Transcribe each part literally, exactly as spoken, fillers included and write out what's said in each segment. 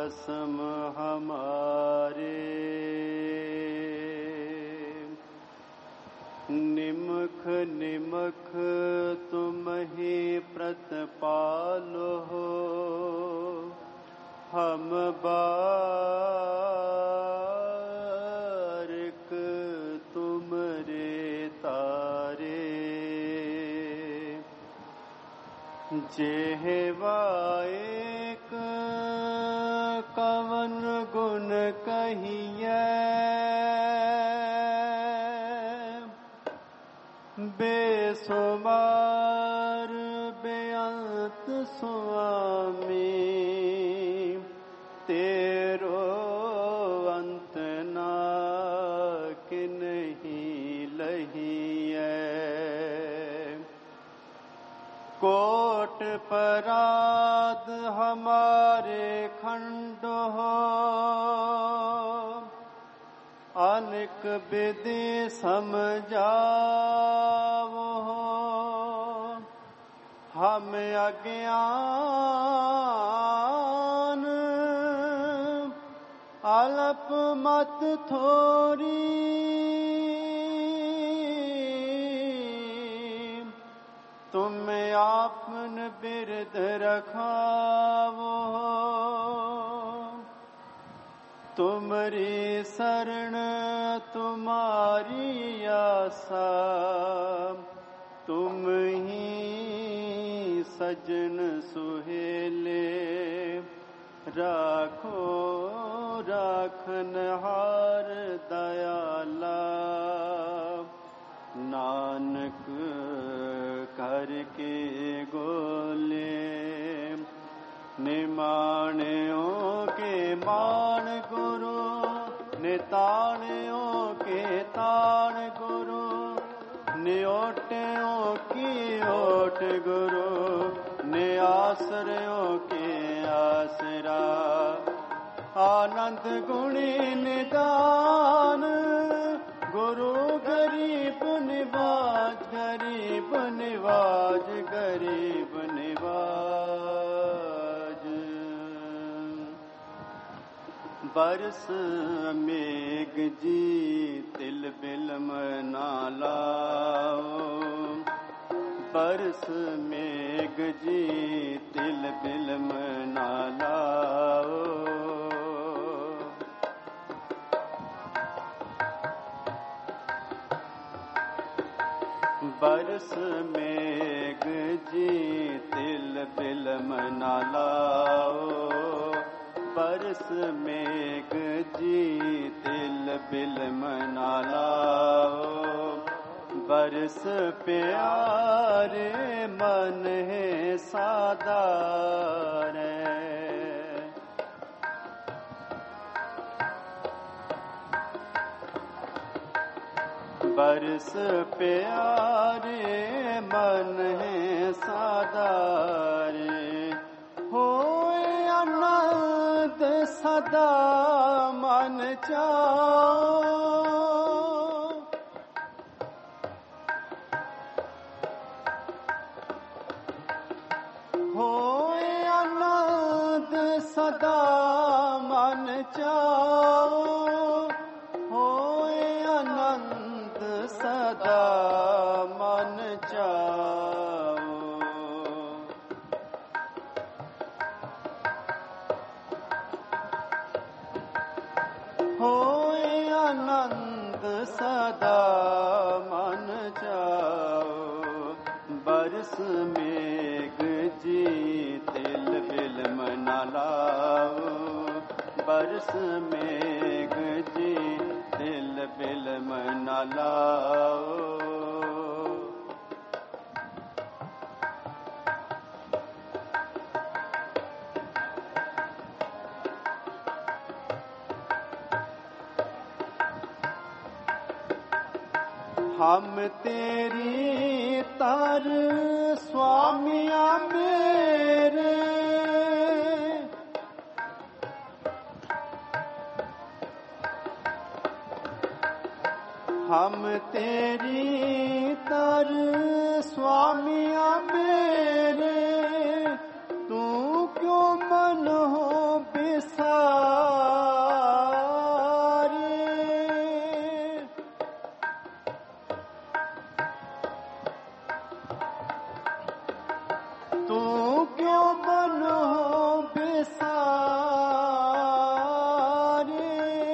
भस्म हमारे, निमख निमख तुम ही प्रतिपालो हो, हम बारिक तुमरे तारे। जेहवा एक कवन गुण कहिए, बेसुमार बेअंत स्वामी, तेरो अंत ना किन्हीं लहिए। कोट पराध हमारे खंड हो, अनेक विधि समझावो हो, हम अज्ञान अल्प मत थोरी, तुम आपन बिरद रखावो, तुमरी शरण तुम्हारी आशा, तुम ही सजन सुहेले, राखो राखनहार दयाला। नानक करके गोले, निमाणियों के मान गुरु, निताणियों के ताण गुरु, नियोटियों की ओट गुरु, निआसरियों के आसरा। आनंद गुणी निदान, गुरु गरीब निवाज, गरीब निवाज, गरीब निवाज। बरस मेघ जी तिल बिलम ना लाओ, बरस मेघ जी तिल बिलम ना लाओ। बरस मेघ जी तिल बिलम ना लाओ, बरस मेघ जी तिल बिलम ना लाओ। बरस प्यारे मन है सादारे, बरस प्यारे मन है सादारे। होए आनंद सदा मन चाओ, होए आनंद सदा मन चाओ, होए आनंद सदा मन चाओ। होए आनंद सदा मन चाओ। बरस मेघ जी तिल बिलम ना लाओ, बरस मेघ जी तिल बिलम ना लाओ। हम तेरी तर स्वामिया मेरे, हम तेरी तर स्वामिया मेरे, तू क्यों मन हो बिसा तू क्यों मन हो बिसारे,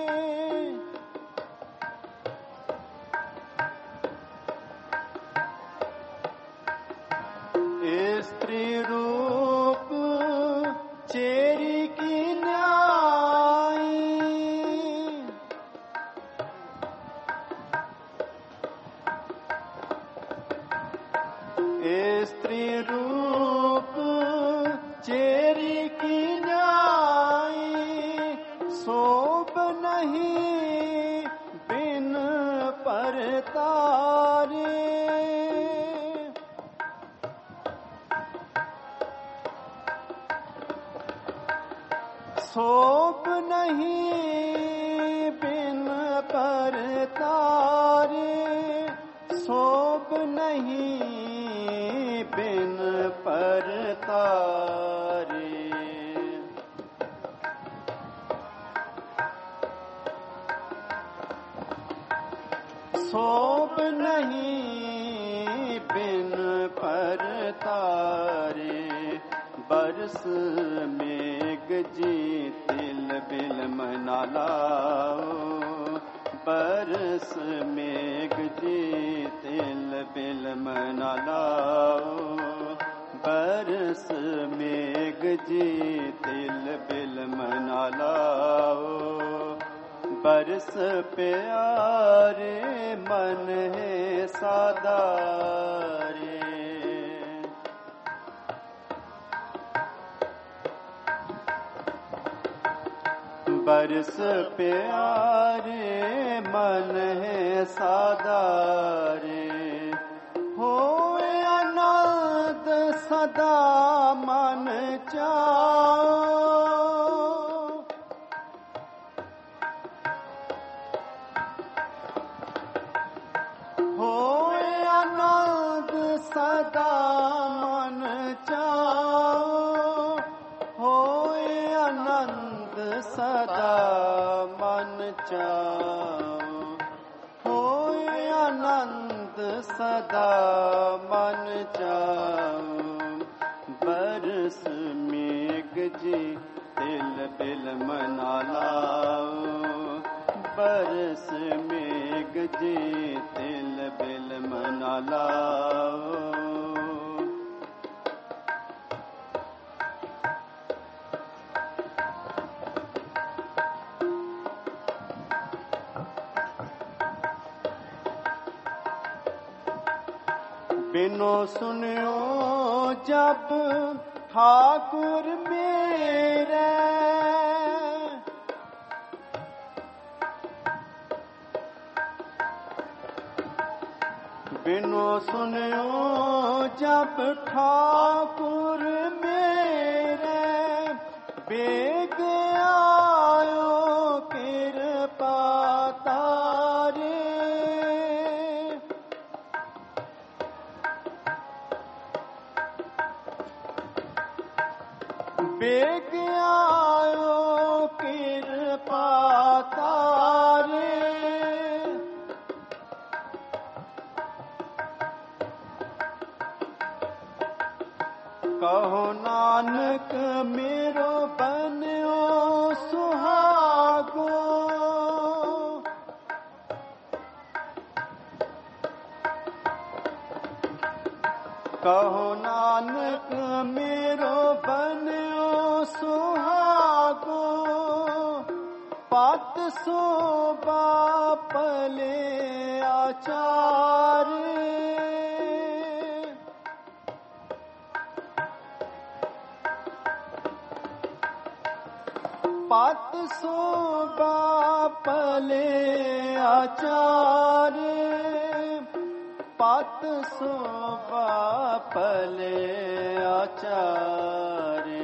स्त्री रूप चेरी की न्याई, स्त्री रूप चेरी की न्याई, शोभ नहीं बिन परतारे, शोभ नहीं बिन परतारे, शोभ नहीं बिन परतारे। शोभ नहीं बिन परतारे, बरस मेघ जी तिल बिल मना लाओ, बरस मेघ जी तिल बिल मना लाओ, बरस मेघ जी तिल बिल मना लाओ, बरस प्यारे मन है सादारे, बरस प्यारे मन है सादारे, होए आनंद सदा मन चाओ, होए आनंद सदा मन चाओ, होए आनंद सदा मन चाओ, होए आनंद सदा मन चाओ, बरस मेघ जी तिल बिल मना लाओ, बरस मेघ जी तिल बिल मना लाओ, बिनो सुनियो जब ठाकुर मेरे, बिनो सुनियो जब ठाकुर मेरे, बेग आयो कृपा तारे, बेग आयो कृपा तारे, कहो नानक मेरो बन्यो सुहागो, कहो नानक मेरो बन्यो सुहागो, पात शोभा पले आचारे, पात शोभा पले आचारे, पात शोभा पले आचारे,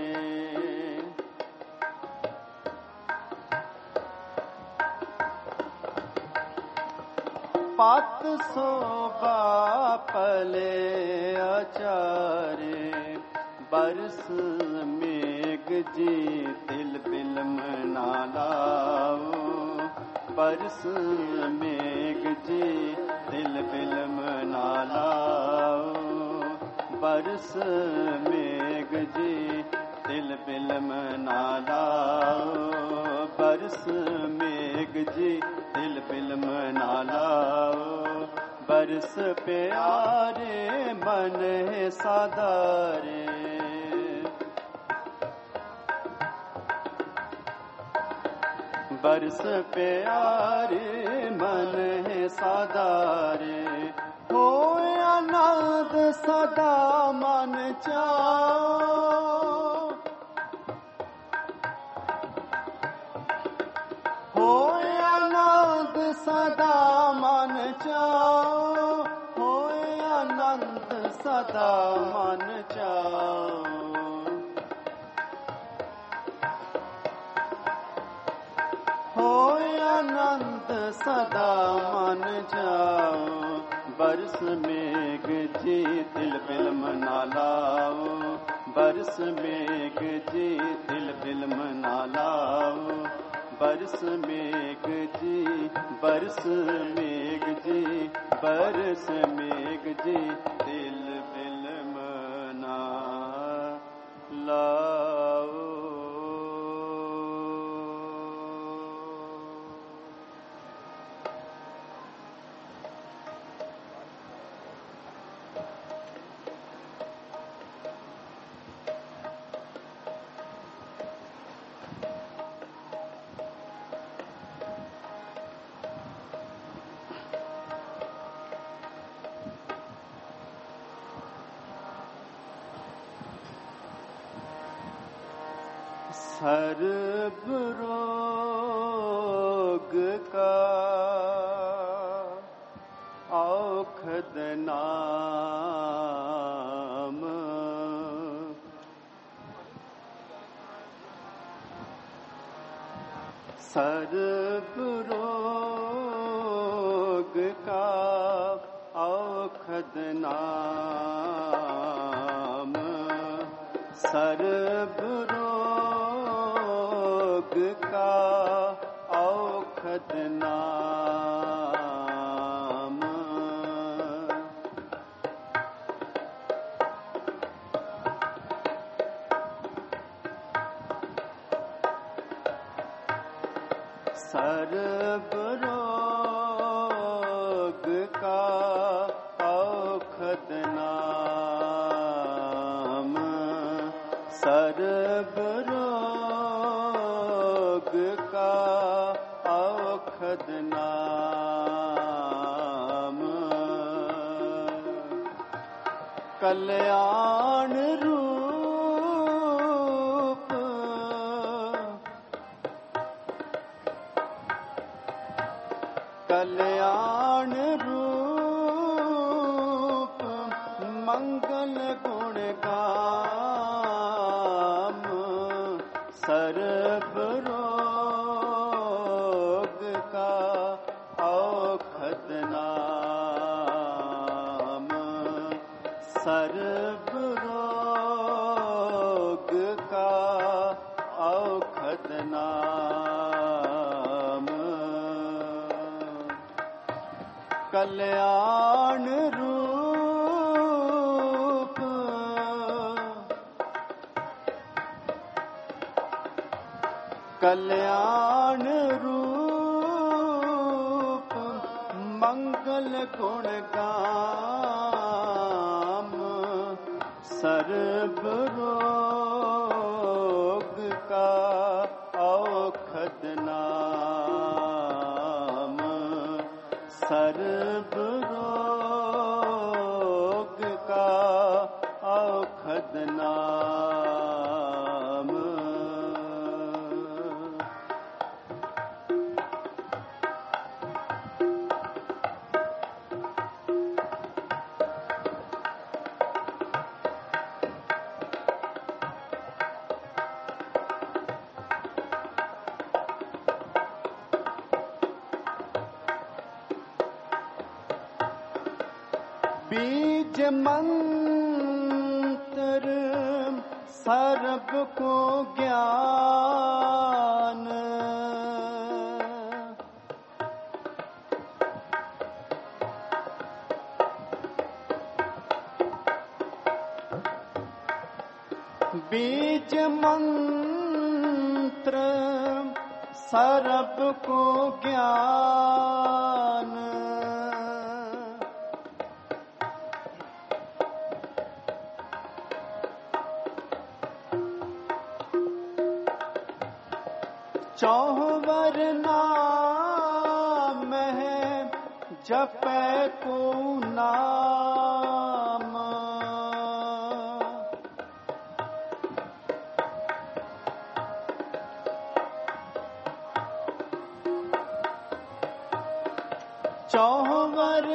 पात शोभा पले आचारे, बरस मेघ जी तिल बिल मना लाओ, बरस मेघ जी तिल बिल मना लाओ, बरस मेघ जी तिल बिलम ना लाओ, बरस मेघ जी तिल बिलम ना लाओ, बरस प्यारे मन है साधारे, बरस प्यारे मन है साधारे, हो आनंद सदा मन चाओ, हो आनंद सदा मन चाओ, हो आनंद सदा मन चाओ, हो आनंद सदा मन जाओ, बरस मेघ जी तिल बिलम ना लाओ, बरस मेघ जी तिल बिलम ना लाओ, बरस मेघ जी, बरस मेघ जी, बरस मेघ जी तिल बिलम ना लाओ। सर्ब रोग का औषध नाम, सर्ब रोग का औषध नाम, सर्ब रोग का औषध नाम, सर्ब रोग का औषध नाम, सर्ब रोग का औषध नाम, कल्याण रूप, कल्याण रूप मंगल गुण काम, सर्ब रोग का औषध नाम, सर्ब रोग का औषध नाम, कल्याण रूप, कल्याण रूप मंगल गुण काम, सर्ब रोग का औषध नाम, सर्ब रोग का औषध नाम, बीज मंत्र सर्ब को ज्ञान, बीज मंत्र सर्ब को ज्ञान, चौवर नाम है जपै को नाम, चौवर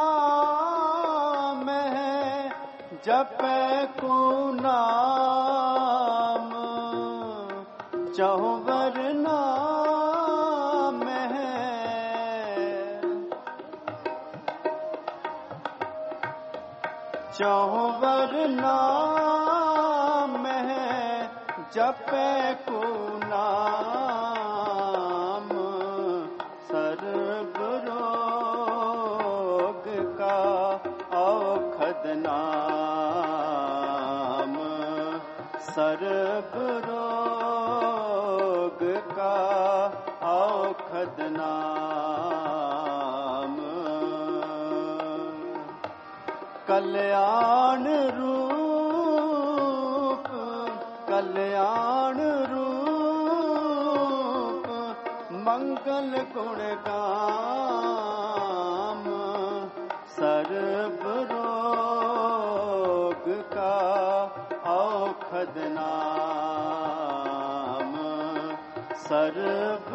नाम है जपै को नाम, चौवर नाम है, चौवर नाम है जपै को नाम, सर्ब रोग का औषध नाम, सर्ब रोग का औषध नाम, कल्याण रूप, कल्याण रूप मंगल गुण काम, सर्ब रोग का औषध नाम, सर्ब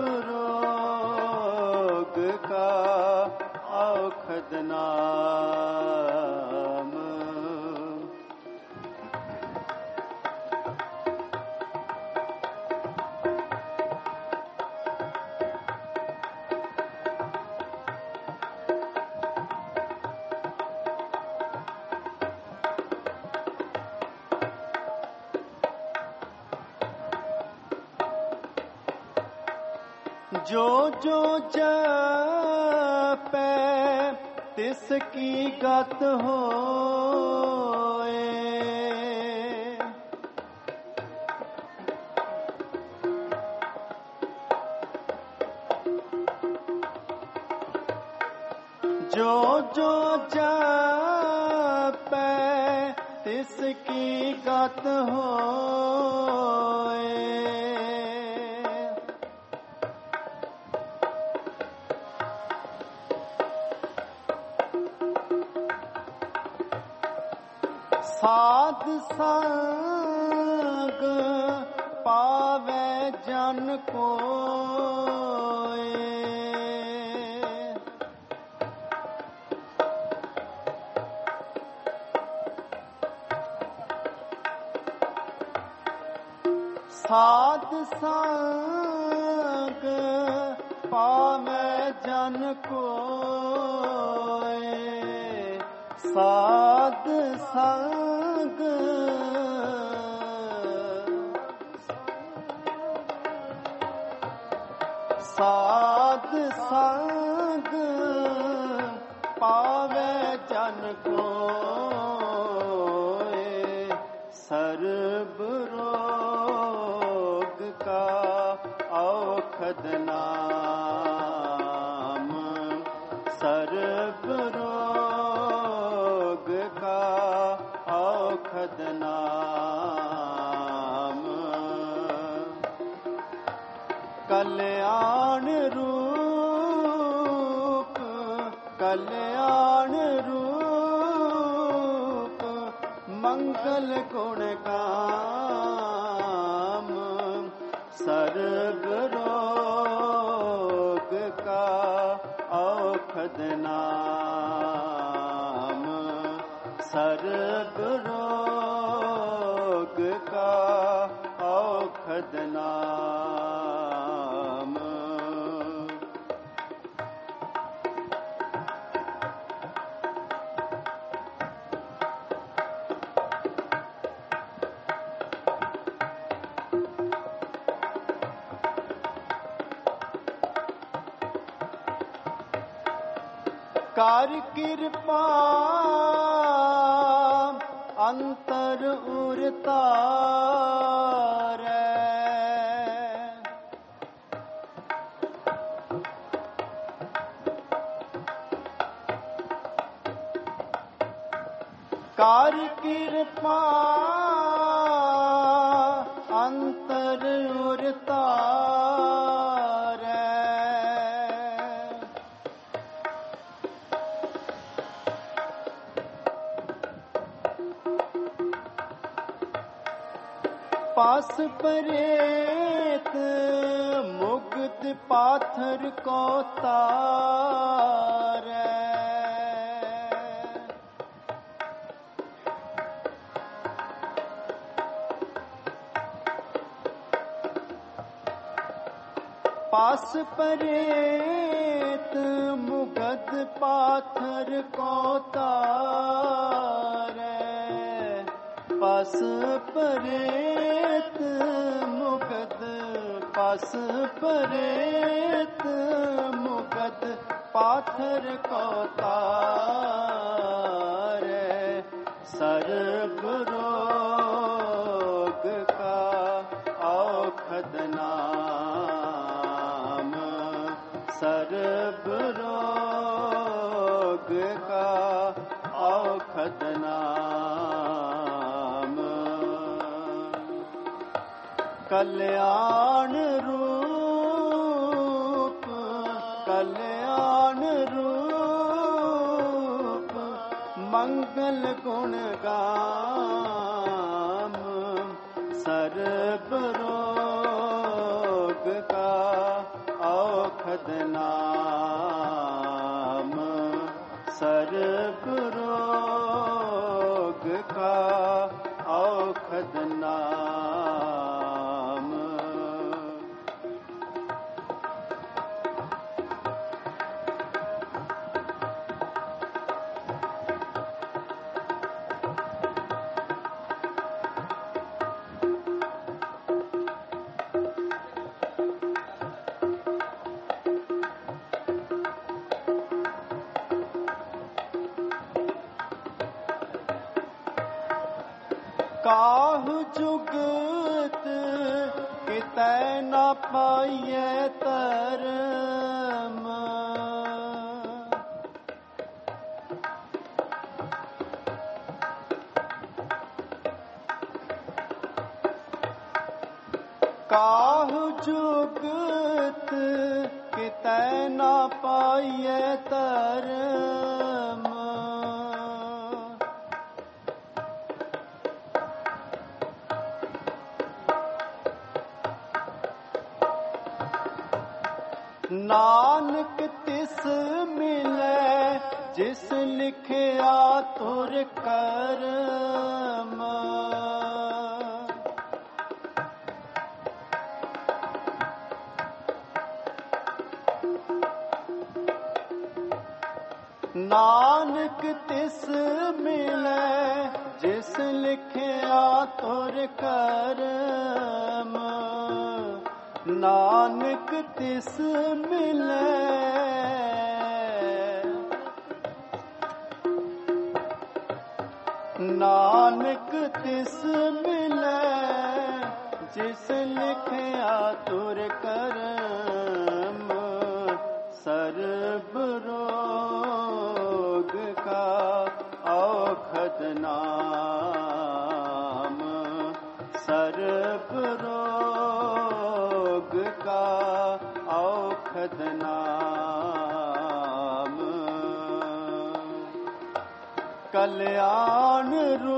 रोग का औषध नाम। जो जो जपै तिसकी गत होए, जो जो जपै तिसकी गत होए, साध संग पावे जन कोय, साध संग पावे जन कोय, साध संग साध संग पावे जन कोय, सर्ब रोग का औषध नाम, सर्ब रोग का औषध नाम, कल्याण रूप, कल्याण रूप मंगल गुण काम, सर्ब रोग का औषध नाम, सर्ब रोग का औषध नाम। कार कृपा अंतर उरतारै। कार कृपा अंतर उरतारै। पास परेत मुक्त पाथर को तारै। पास परेत मुगद पाथर को तारै। पास परेत मुगद पास परेत मुगद पाथर को तारै। सर्ब रोग का औषध नाम। सर्ब रोग का औषध नाम। कल्याण रूप कल्याण रूप मंगल गुण गाम। सर्ब रोग का औषध नाम। सर्ब रोग का औषध नाम। काहु जुगत कितै न पाइए तरम। काहु जुगत कितै न पाइए तरम। नानक तिस मिलै जिस लिखिया तुर करम। नानक तिस मिलै जिस लिखिया तुर करम। नानक तिस मिलै नानक तिस मिलै जिस लिखिया तुर करम। सर्ब रोग का औषध नाम। सर्ब रोग का औषध नाम। कल्याण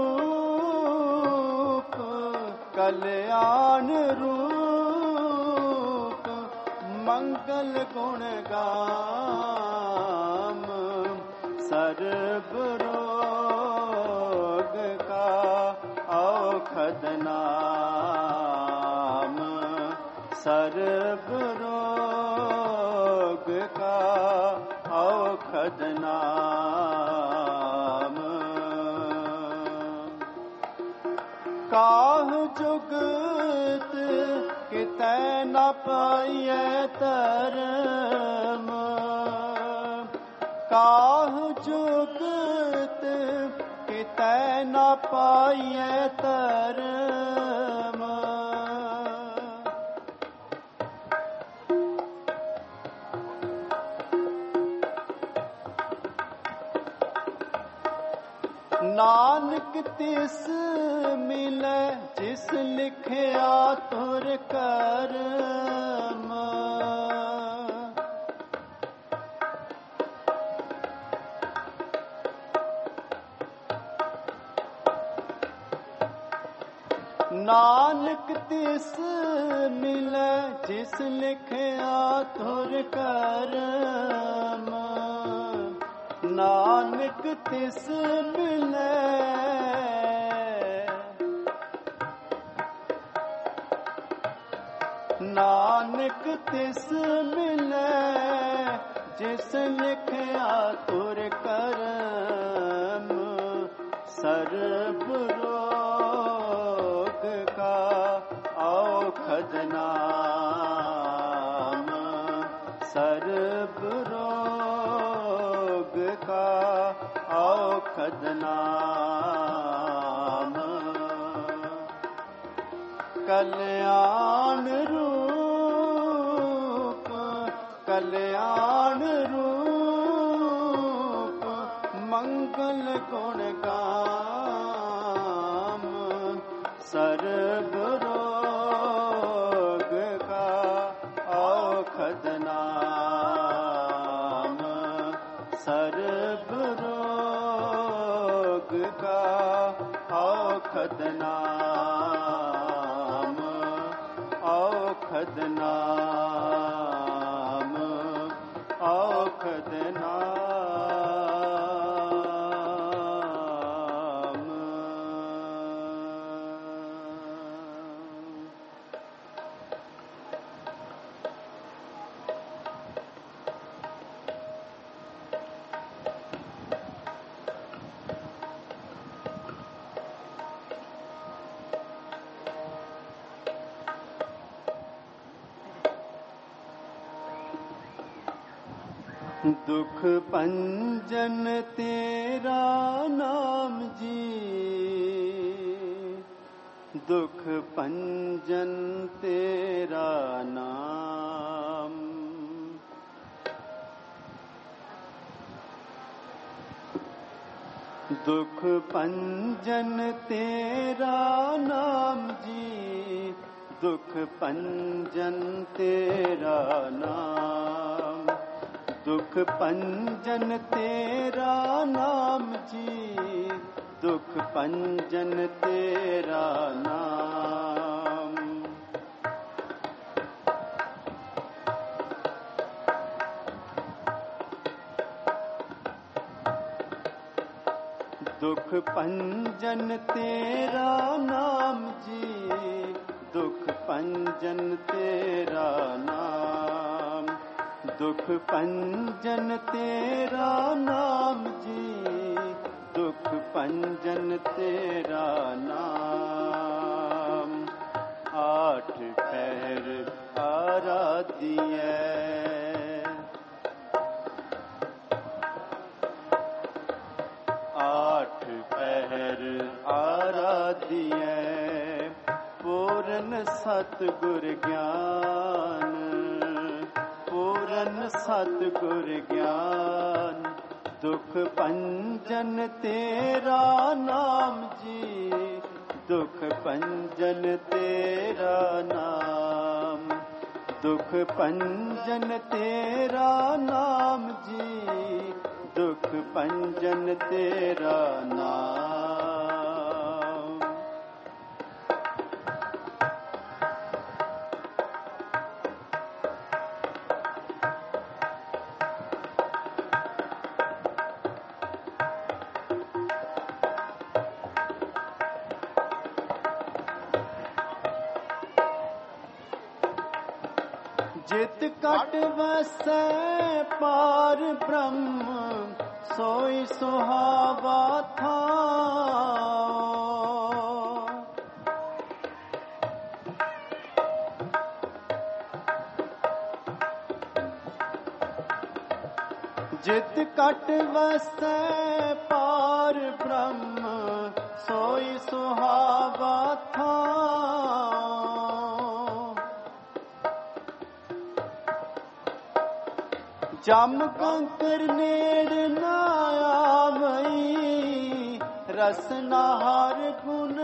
रूप कल्याण रूप मंगल गुण गाम। सर्ब रोग का औषध नाम। सर्ब रोग का औषध नाम। काहु जुगत कितै न पाइए तरम। काहु जुगत कितै न पाइए धर्म। नानक तिस मिले जिस लिखिया तुर करम। नानक तिस मिले जिस लिखिया तुर करम। नानक तिस मिले नानक तिस मिले जिस लिखिया तुर करम। सर्ब रोग का औषध नाम। सर्ब रोग का औषध नाम। कल्याण रूप कल्याण रूप मंगल गुण गाम। सर्ब रोग का औषध नाम। सर्ब रोग का औषध नाम। औषध नाम। औषध नाम। दुख पंजन तेरा नाम जी। दुख पंजन तेरा नाम। दुख पंजन तेरा नाम जी। दुख पंजन तेरा नाम। दुख पंजन तेरा नाम जी। दुख पंजन तेरा नाम। दुख पंजन तेरा नाम जी। दुख पंजन तेरा नाम। दुख पंजन तेरा नाम जी। दुख पंजन तेरा नाम। आठ पैर आराधिए। आठ पैर आराधिए। पूर्ण सतगुर ज्ञान। पूर्ण सतगुर ज्ञान। दुख पंजन तेरा नाम जी। दुख पंजन तेरा नाम। दुख पंजन तेरा नाम जी। दुख पंजन तेरा नाम। जित कट वसै पार ब्रह्म। सोई सुहावा था। जित कट वसै पार ब्रह्म। सोई सुहावा था। जम कंकर नेड़ न आवई, रसना हर गुण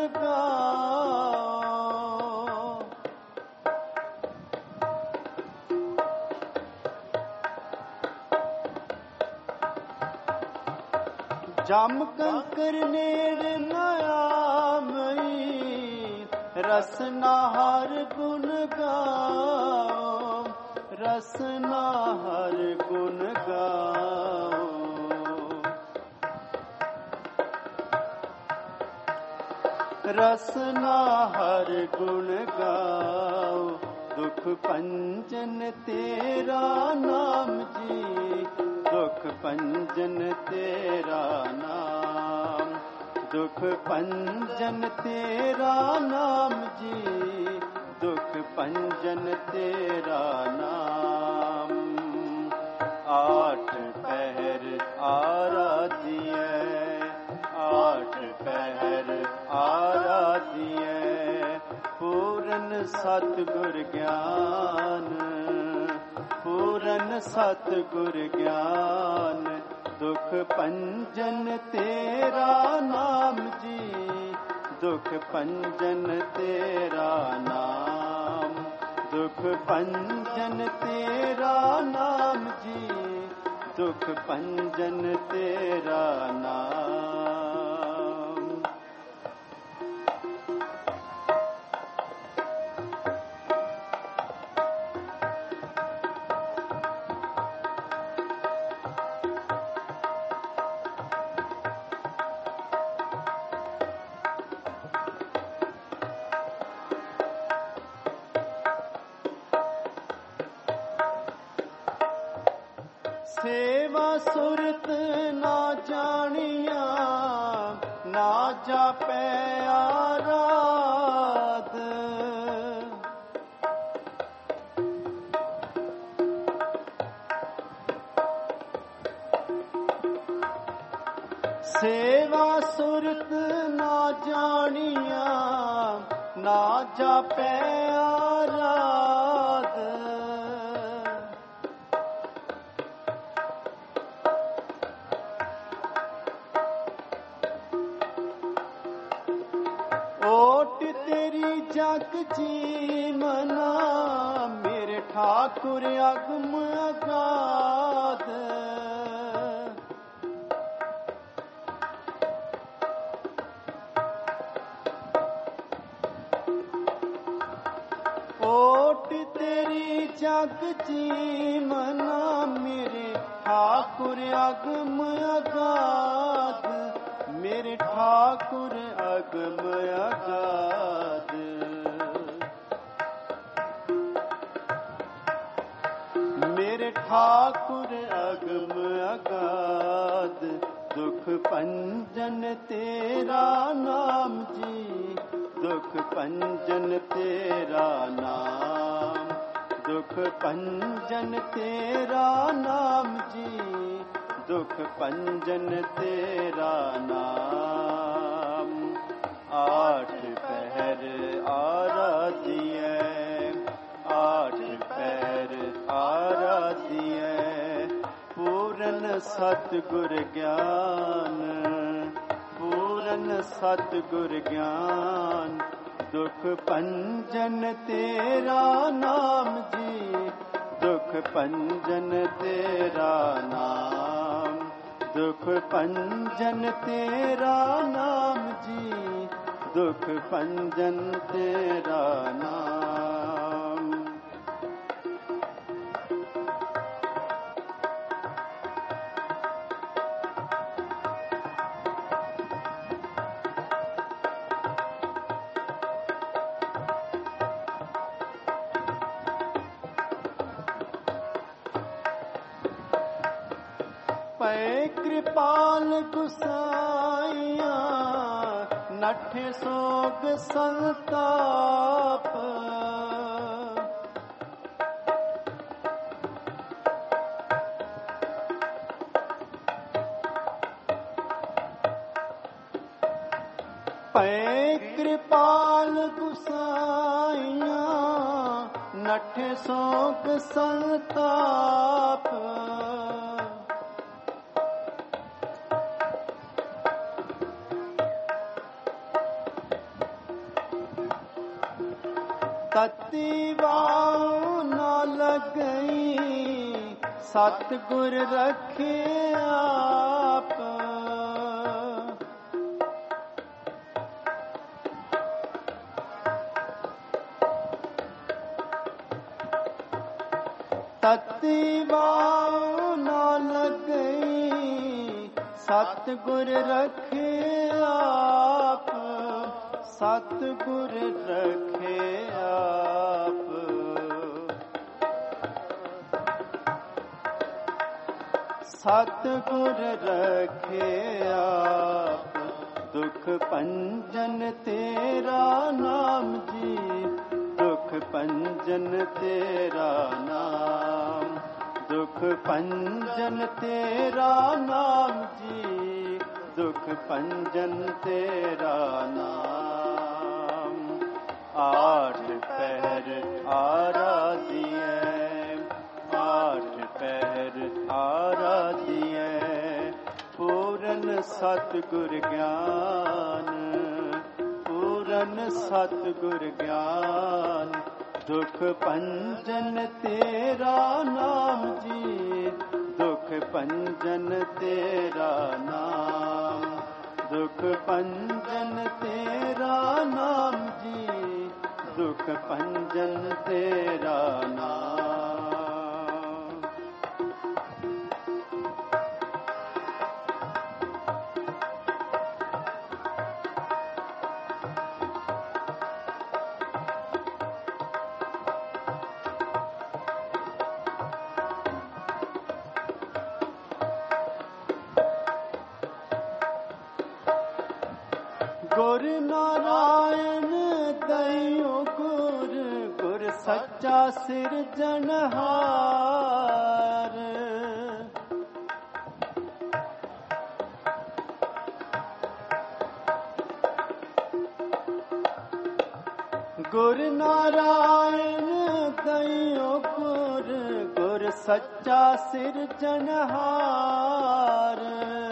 गाओ। जम कंकर नेड़ न आवई, रसना हर गुण गाओ। रसना हर गुण गाओ। रसना हर गुण गाओ। दुख पंजन तेरा नाम जी, दुख पंजन तेरा नाम। दुख पंजन तेरा नाम जी, दुख पंजन तेरा नाम। आठ पहर आराधिए, आठ पहर आराधिए। पूरन सतगुर ज्ञान, पूरन सतगुर ज्ञान। दुख पंजन तेरा नाम जी, दुख पंजन तेरा नाम। दुख पंजन तेरा नाम जी, दुख पंजन तेरा नाम। सेवा सुरत ना जानिया, ना जापै आराध। सेवा सुरत ना जानिया, ना जापै आराध। ओट तेरी जग जीवना, मेरे ठाकुर अगम अगाध। ओट तेरी जग जीवना, मेरे ठाकुर अगम अगाध। मेरे ठाकुर अगम अगाध। मेरे ठाकुर अगम अगाध। दुख पंजन तेरा नाम जी, दुख पंजन तेरा नाम। दुख पंजन तेरा नाम जी, दुख पंजन तेरा नाम। आठ पहर आराधिए, आठ पहर आराधिए। पूरन सतगुर ज्ञान, पूरन सतगुर ज्ञान। दुख पंजन तेरा नाम जी, दुख पंजन तेरा नाम। दुख पंजन तेरा नाम जी, दुख पंजन तेरा नाम। पै कृपाल गुसाइया, नठे सोग संताप। पै कृपाल गुसाइया नठे शोक संताप तती वाऊ न लगई सतगुर रखे आप तती वाऊ न लगई सतगुर रखे आप सतगुर रखे आप सतगुर रखे आप दुख पंजन तेरा नाम जी दुख पंजन तेरा नाम दुख पंजन तेरा नाम जी दुख पंजन तेरा नाम आठ पहर आराधिए आठ पहर आराधिए पूरन सतगुर ज्ञान पूरन सतगुर ज्ञान दुख पंजन तेरा नाम जी दुख पंजन तेरा नाम दुख पंजन तेरा नाम जी दुख पंजन तेरा नाम गुर नारायण दयो गुर गुर सच्चा सिरजनहार गुर नारायण दयो गुर गुर सच्चा सिरजनहार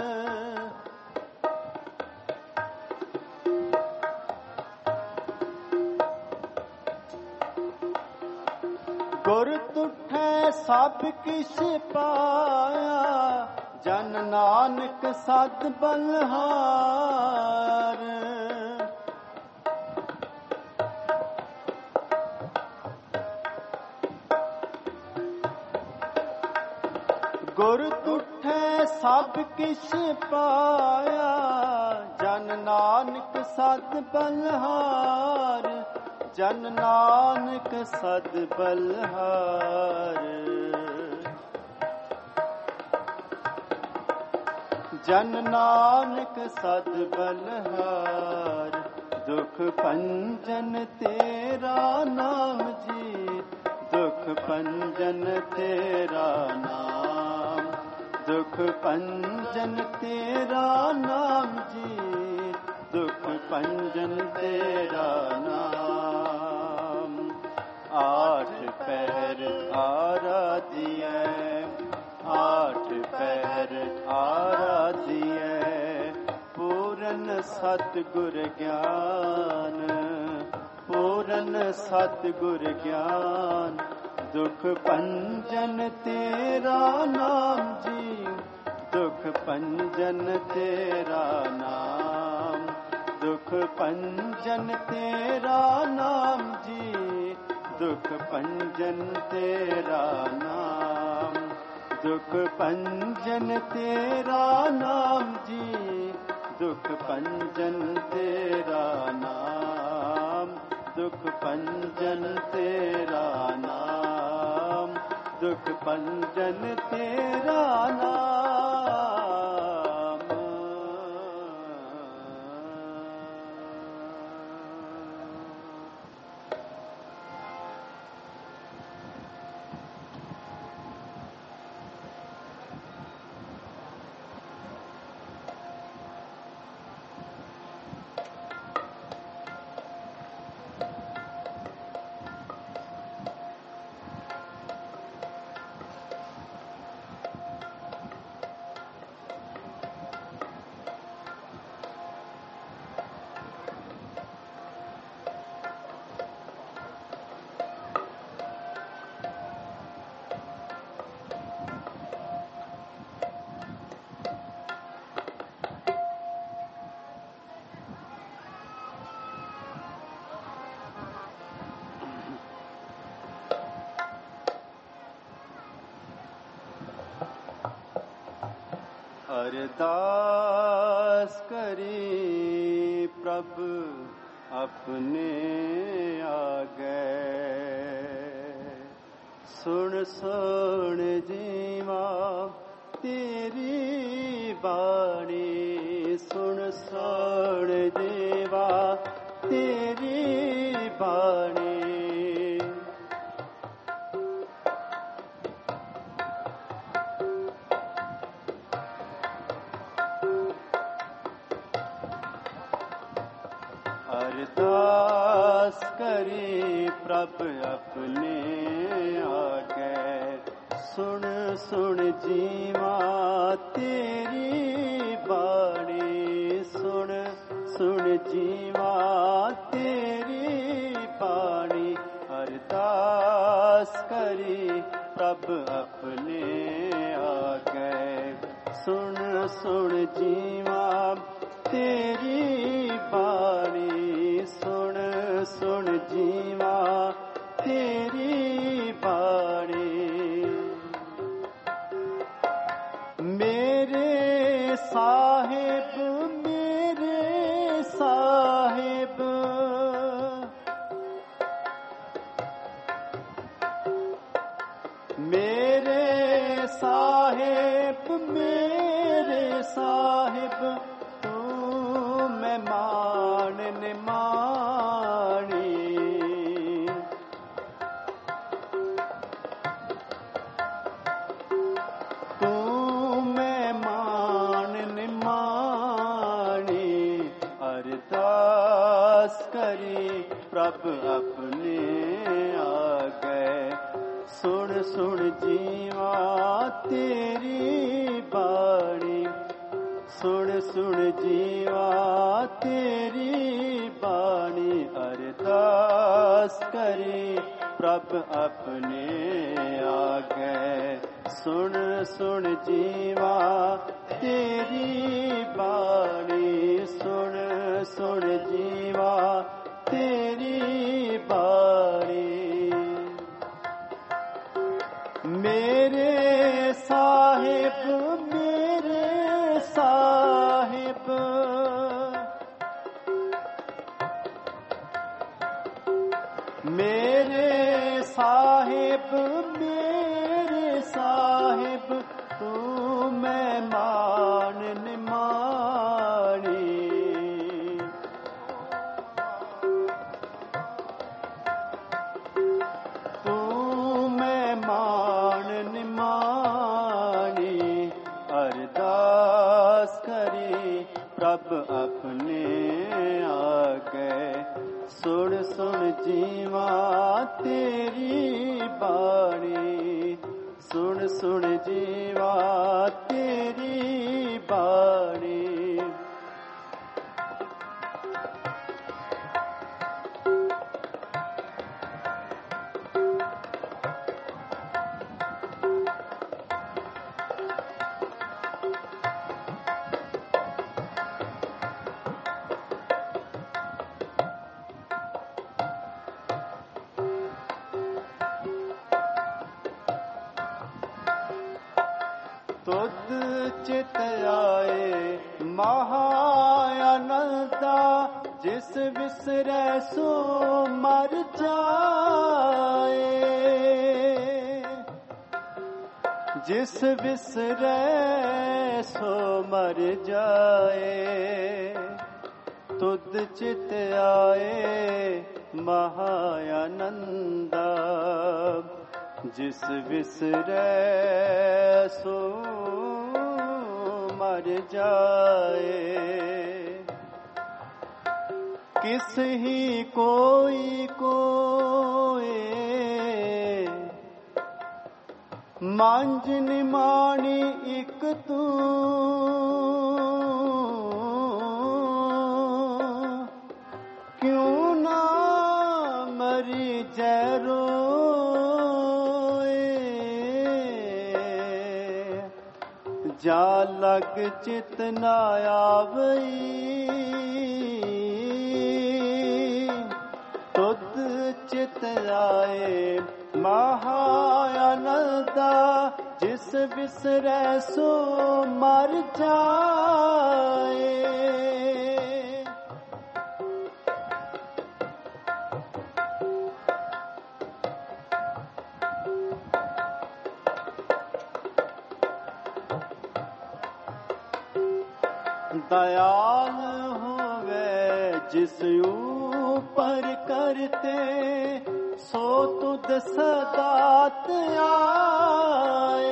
गुर तुठै सब किश पाया जन नानक सद बलहार गुर तुठै सब किश पाया जन नानक सद बलहार जन नानक सद बलहार जन नानक सद बलहार दुख पंजन तेरा नाम जी दुख पंजन तेरा नाम दुख पंजन तेरा नाम जी दुख पंजन तेरा नाम आठ पैर आराधिए आठ पैर आराधिए पूरन सतगुर ज्ञान पूरन सतगुर ज्ञान दुख पंजन तेरा नाम जी दुख पंजन तेरा नाम दुख पंजन तेरा नाम जी दुख पंजन तेरा नाम दुख पंजन तेरा नाम जी दुख पंजन तेरा नाम दुख पंजन तेरा नाम दुख पंजन तेरा नाम अरदास करी प्रभ अपने आगे, सुन सुन जीवा तेरी बाणी, सुन सुन जीवा तेरी बाणी। अरदास करी प्रभ अपने आगे, सुन सुन जीवा तेरी बाणी, सुन सुन जीवा तेरी बाणी। अरदास करी प्रभ अपने आगे, सुन सुन जीवा तेरी बाणी, सुन सुन जीवा तेरी बाणी। मेरे साहिब मेरे साहिब, मेरे साहिब मेरे साहिब, तू मैं मान निमानी। तू मैं मान निमानी। अरदास करी प्रभ अपने आगे, सुन सुन जीवा तेरी बाणी, सुन सुन जीवा तेरी बाणी। अरदास करी प्रभ अपने आगे, सुन सुन जीवा तेरी बाणी, सुन सुन जीवा तेरी बाणी। मेरे साहिब मेरे साहिब, मेरे साहिब मेरे साहिब, तू मैं मान निमानी। तू मैं मान निमानी। अरदास करी प्रभ अपने आगे, सुन सुन जीवा तेरी बाणी, सुन सुन जीवा तेरी बाणी। तुद चित आए महाआनंदा, जिस विसरे सो मर जाए, जिस विसरे सो मर जाए। तुद चित आए महाआनंदा, जिस विसरे सो मर जाए। किस ही कोई कोए मांझ निमानी, एक तू क्यों ना मरी जैरो। जा लग चित न आवई, तुद चित आए महाआनंदा, जिस ਜਿਸ ਵਿਸਰੈ ਸੋ ਮਰ ਜਾਏ। दयाल होवे जिस ऊपर करते सो तुद सदात आए।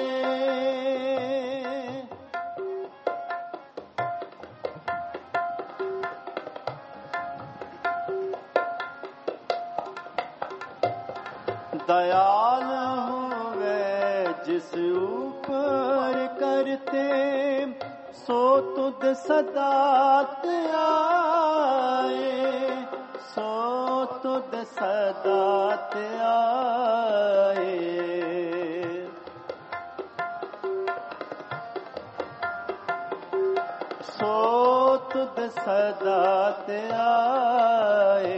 दयाल होवे जिस ऊपर करते सो तुद सदात आए। सो तुद सदात आए। सो तुद सदात आए।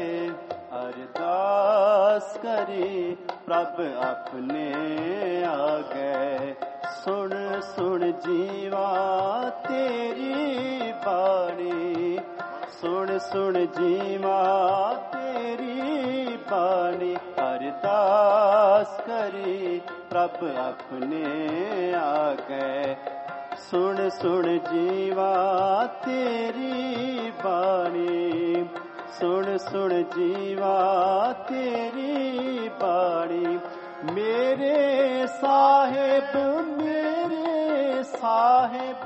अरदास करी प्रभ अपने आगे सुन सुन जीवा तेरी बाणी। सुन सुन जीवा तेरी बाणी। अरदास करी प्रभ अपने आगे सुन सुन जीवा तेरी बाणी। सुन सुन जीवा तेरी बाणी। मेरे साहिब मेरे साहिब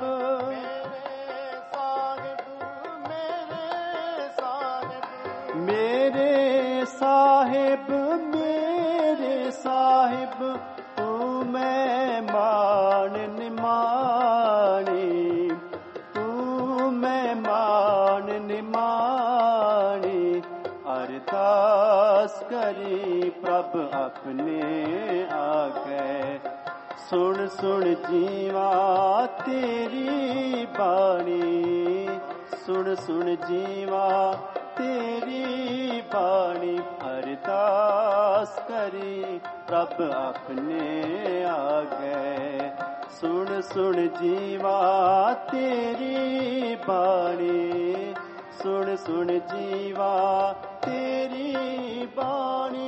मेरे साहिब मेरे साहिब तू मैं मान निमानी। तू मैं मान निमानी। अरदास करी प्रभ अपने आगे सुन सुन जीवा तेरी बाणी। सुन सुन जीवा तेरी बाणी। अरदास करी प्रभ अपने आगे सुन सुन जीवा तेरी बाणी। सुन सुन जीवा तेरी बाणी।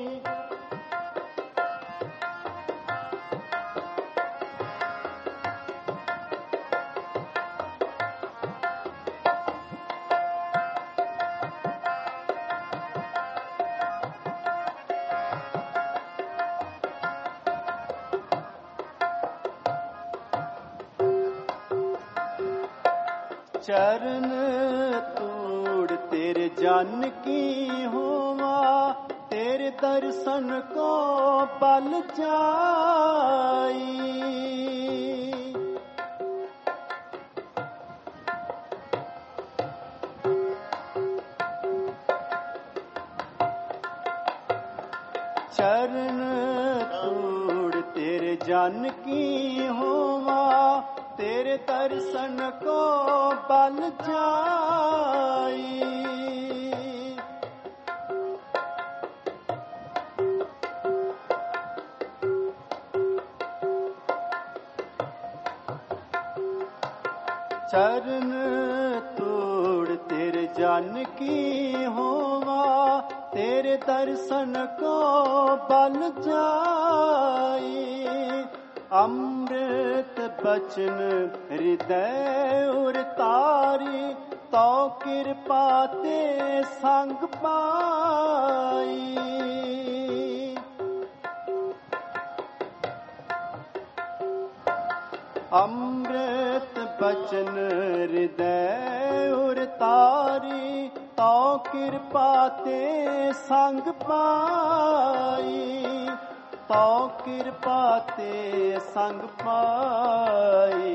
चरण तूड़ तेरे जन की होवा तेरे दर्शन को बल जाई। चरण तूड़ तेरे जन की होवा तेरे दर्शन को बल जाई। चरण तोड़ तेरे जन की होवा तेरे दर्शन को बल जाई। अमृत बचन हृदय उरतारी तो कृपा ते संग पाई। अमृत बचन हृदय उरतारी तो कृपा ते संग पाई। तो कृपा ते संग पाई।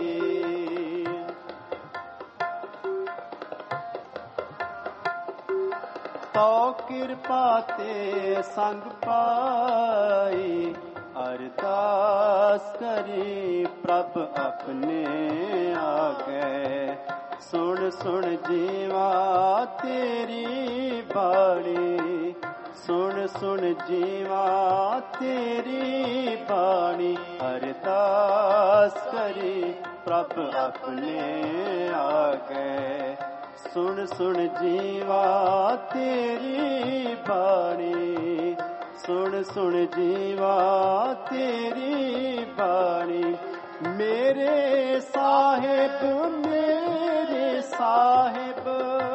तो कृपा ते संग पाई। अरदास करी प्रभ अपने आगे सुन सुन जीवा तेरी बाणी। ਸੁਣ ਸੁਣ ਜੀਵਾ ਤੇਰੀ ਬਾਣੀ, ਅਰਦਾਸ ਕਰੀ ਪ੍ਰਭ ਆਪਣੇ ਆਗੇ। ਸੁਣ ਸੁਣ ਜੀਵਾ ਤੇਰੀ ਬਾਣੀ, ਸੁਣ ਸੁਣ ਜੀਵਾ ਤੇਰੀ ਬਾਣੀ। ਮੇਰੇ ਸਾਹਿਬ ਮੇਰੇ ਸਾਹਿਬ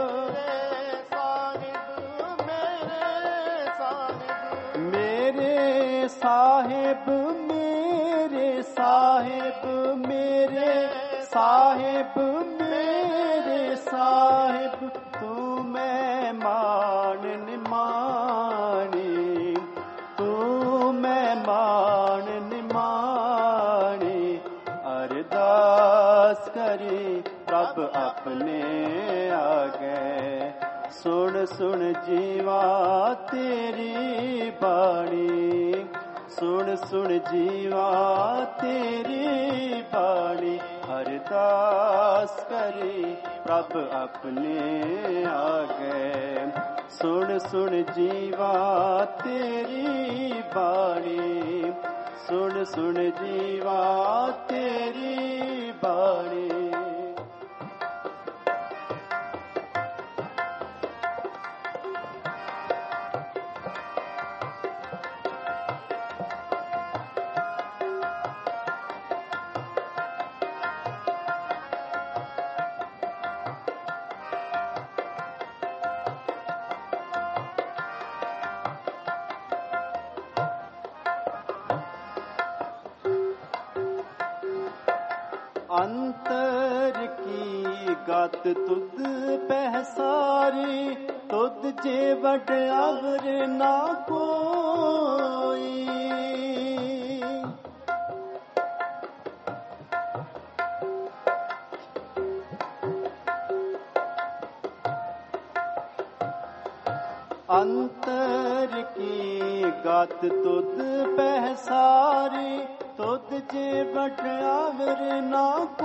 ਮੇਰੇ ਸਾਹਿਬ ਮੇਰੇ ਸਾਹਿਬ ਮੇਰੇ ਸਾਹਿਬ ਮੇਰੇ ਸਾਹਿਬ, ਤੂੰ ਮਹਿਮਾਨ ਨਿਮਾਣੀ, ਤੂੰ ਮਹਿਮਾਨ ਨਿਮਾਣੀ। ਅਰਦਾਸ ਕਰੀ ਪ੍ਰਭ ਆਪਣੇ ਆਗੇ। ਸੁਣ ਸੁਣ ਜੀਵਾ ਤੇਰੀ ਬਾਣੀ, ਸੁਣ ਸੁਣ ਜੀਵਾ ਤੇਰੀ ਬਾਣੀ। ਅਰਦਾਸ ਕਰੀ ਪ੍ਰਭ ਆਪਣੇ ਆਗੇ। ਸੁਣ ਸੁਣ ਜੀਵਾ ਤੇਰੀ ਬਾਣੀ, ਸੁਣ ਸੁਣ ਜੀਵਾ ਤੇਰੀ ਬਾਣੀ। ਅੰਤਰ ਕੀ ਗਤ ਤੁਧ ਪਹਿਸਾਰੀ, ਤੁਧ ਜੇ ਵਡ ਅਵਰ ਨਾ ਕੋਈ। ਅੰਤਰ ਕੀ ਗਤ ਤੁਧ ਪਹਿਸਾਰੀ, ਤੁਧ ਜੇ ਵਡ ਅਵਰ ਨਾ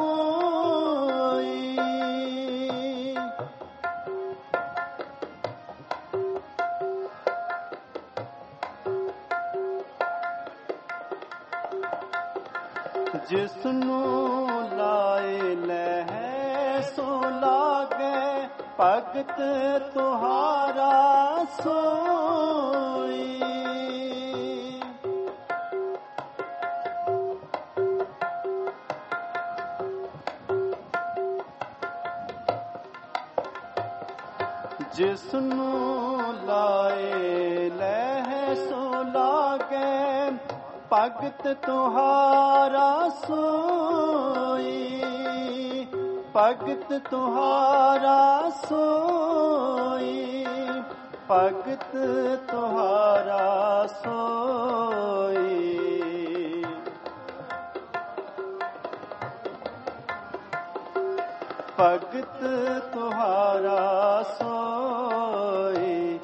ਕੋਈ। ਜਿਸਨੂੰ ਲਾਏ ਲਹਿ ਸੋ ਲਾਗੇ, ਭਗਤ ਤੁਹਾਰਾ ਸੋਈ। ਜਿਸਨੂੰ ਲਾਏ ਲਹਿ ਸੋ ਲਾਗੇ, ਭਗਤ ਤੁਹਾਰਾ ਸੋਈ। ਭਗਤ ਤੁਹਾਰਾ ਸੋਈ, ਭਗਤ ਤੁਹਾਰਾ ਸੋਈ। ਭਗਤ ਤੁਹਾਰਾ ਸੋਈ।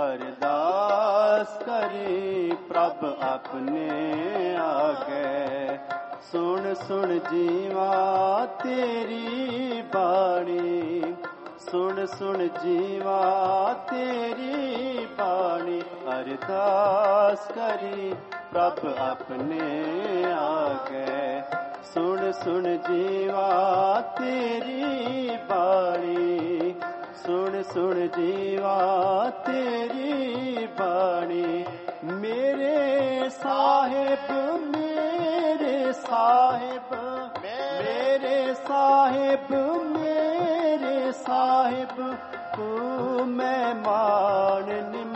ਅਰਦਾਸ ਕਰੀ ਪ੍ਰਭ ਆਪਣੇ ਆਗੇ। ਸੁਣ ਸੁਣ ਜੀਵਾ ਤੇਰੀ ਬਾਣੀ, ਸੁਣ ਸੁਣ ਜੀਵਾ ਤੇਰੀ ਬਾਣੀ। ਅਰਦਾਸ ਕਰੀ ਪ੍ਰਭ ਆਪਣੇ ਆਗੇ। ਸੁਣ ਸੁਣ ਜੀਵਾ ਤੇਰੀ ਬਾਣੀ, ਸੁਣ ਸੁਣ ਜੀਵਾ ਤੇਰੀ ਬਾਣੀ। ਮੇਰੇ ਸਾਹਿਬ ਮੇਰੇ ਸਾਹਿਬ ਮੇਰੇ ਸਾਹਿਬ ਮੇਰੇ ਸਾਹਿਬ, ਤੂੰ ਮਹਿਮਾਨ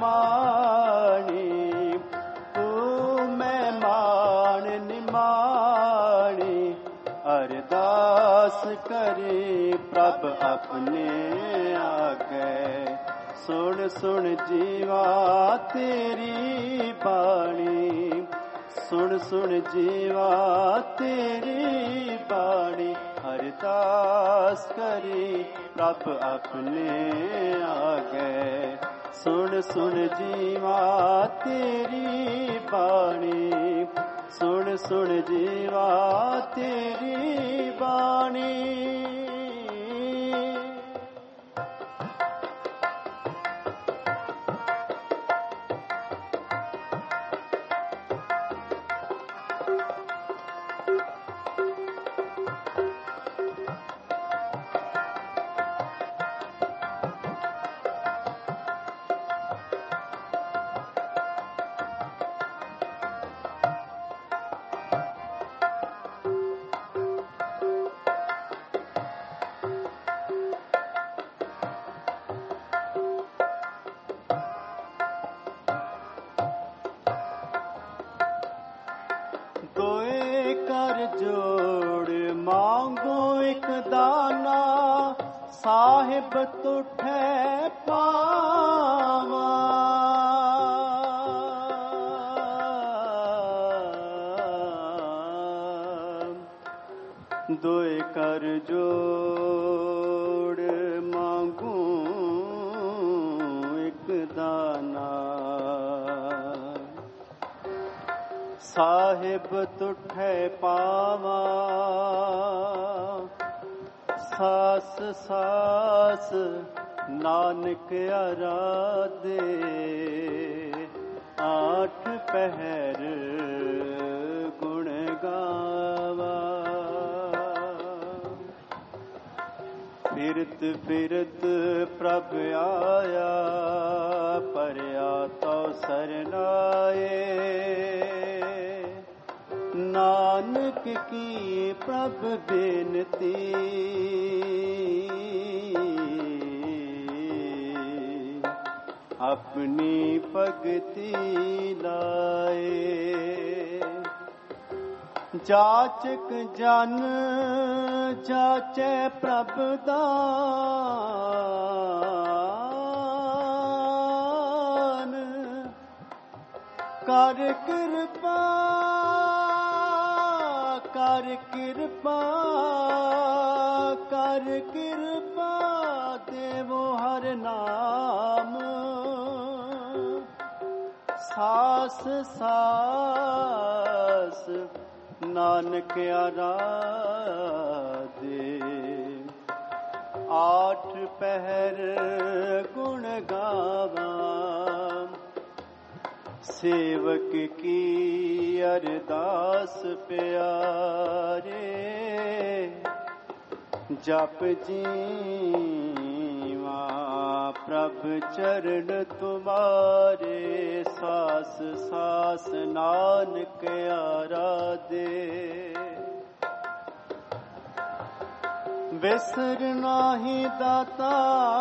ਨਿਮਾਣੀ, ਤੂੰ ਮਹਿਮਾਨ ਨਿਮਾਣੀ। ਅਰਦਾਸ ਕਰੇ ਪ੍ਰਭ ਆਪਣੇ ਆਗੇ। ਸੁਣ ਸੁਣ ਜੀਵਾ ਤੇਰੀ ਬਾਣੀ, ਸੁਣ ਸੁਣ ਜੀਵਾ ਤੇਰੀ ਬਾਣੀ। ਅਰਦਾਸ ਕਰੀ ਪ੍ਰਭ ਆਪਣੇ ਆਗੇ। ਸੁਣ ਸੁਣ ਜੀਵਾ ਤੇਰੀ ਬਾਣੀ, ਸੁਣ ਸੁਣ ਜੀਵਾ ਤੇਰੀ ਬਾਣੀ। ਜੋੜ ਮੰਗੋ ਇੱਕ ਦਾਨਾ, ਸਾਹਿਬ ਤੁਠੈ ਪਾਵਾ। ਦੋਏ ਕਰ ਜੋੜ ਮੰਗੂ ਇੱਕ ਦਾਨਾ, ਸਾਹਿਬ ਤੁਠੈ ਪਾਵਾ। ਸਾਸ ਸਾਸ ਨਾਨਕ ਅਰਾਧੇ, ਆਠ ਪਹਿਰ ਗੁਣ ਗਾਵਾ। ਫਿਰਤ ਫਿਰਤ ਪ੍ਰਭ ਆਇਆ, ਪਰਿਆ ਤਉ ਸਰਨਾਏ। ਨਾਨਕ ਕੀ ਪ੍ਰਭ ਬੇਨਤੀ, ਆਪਣੀ ਭਗਤੀ ਲਾਏ। ਜਾਚਕ ਜਨ ਜਾਚੈ ਪ੍ਰਭ ਦਾਨ, ਕਰ ਕਿਰਪਾ ਕਰ ਕਿਰਪਾ ਕਰ ਕਿਰਪਾ, ਦੇਵੋ ਹਰ ਨਾਮ। ਸਾਸ ਸਾਸ ਨਾਨਕ ਅਰਾਧੇ, ਆਠ ਪਹਿਰ ਗੁਣ ਗਾਵਾ। ਸੇਵਕ ਕੀ ਅਰਦਾਸ ਪਿਆਰੇ, ਜਪ ਜੀਵਾ ਪ੍ਰਭ ਚਰਨ ਤੁਮਾਰੇ। ਸਾਸ ਸਾਸ ਨਾਨਕ ਅਰਾਧੇ, ਵਿਸਰ ਨਾਹੀ ਦਾਤਾ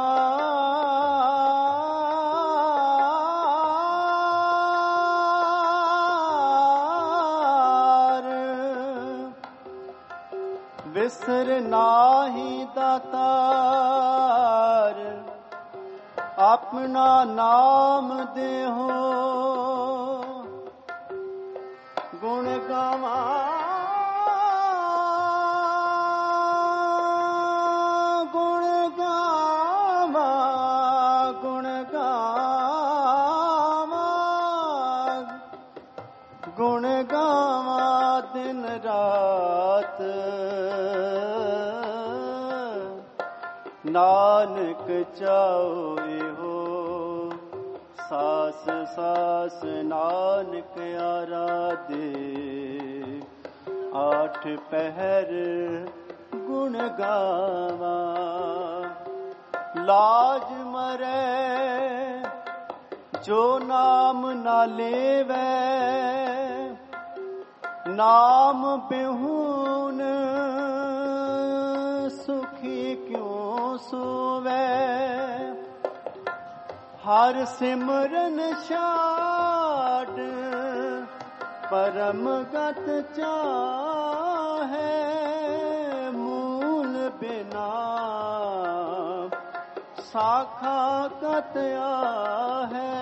ਵਿਸਰ ਨਾਹੀ ਦਾਤਾਰ, ਆਪਣਾ ਨਾਮ ਦੇਹੋ ਗੁਣ ਗਾਵਾਂ। ਗੁਣ ਗਾਵਾਂ ਗੁਣ ਗਾਵਾਂ ਗੁਣ ਗਾਵਾਂ ਦਿਨ ਰਾਤ। ਨਾਨਕ ਚਾਉ ਇਹੋ, ਸਾਸ ਸਾਸ ਨਾਨਕ ਅਰਾਧੇ। ਆਠ ਪਹਿਰ ਗੁਣ ਗਾਵਾਂ, ਲਾਜ ਮਰੈ ਜੋ ਨਾਮ ਨਾ ਲੇਵੈ। ਨਾਮ ਬਿਹੂਨ ਸੁਖੀ ਕਿਉ ਸੋਵੈ। ਹਰ ਸਿਮਰਨ ਛਾਡ ਪਰਮ ਗਤ ਚਾਹੈ। ਮੂਲ ਬਿਨਾ ਸਾਖਾ ਕਤ ਆਹੈ।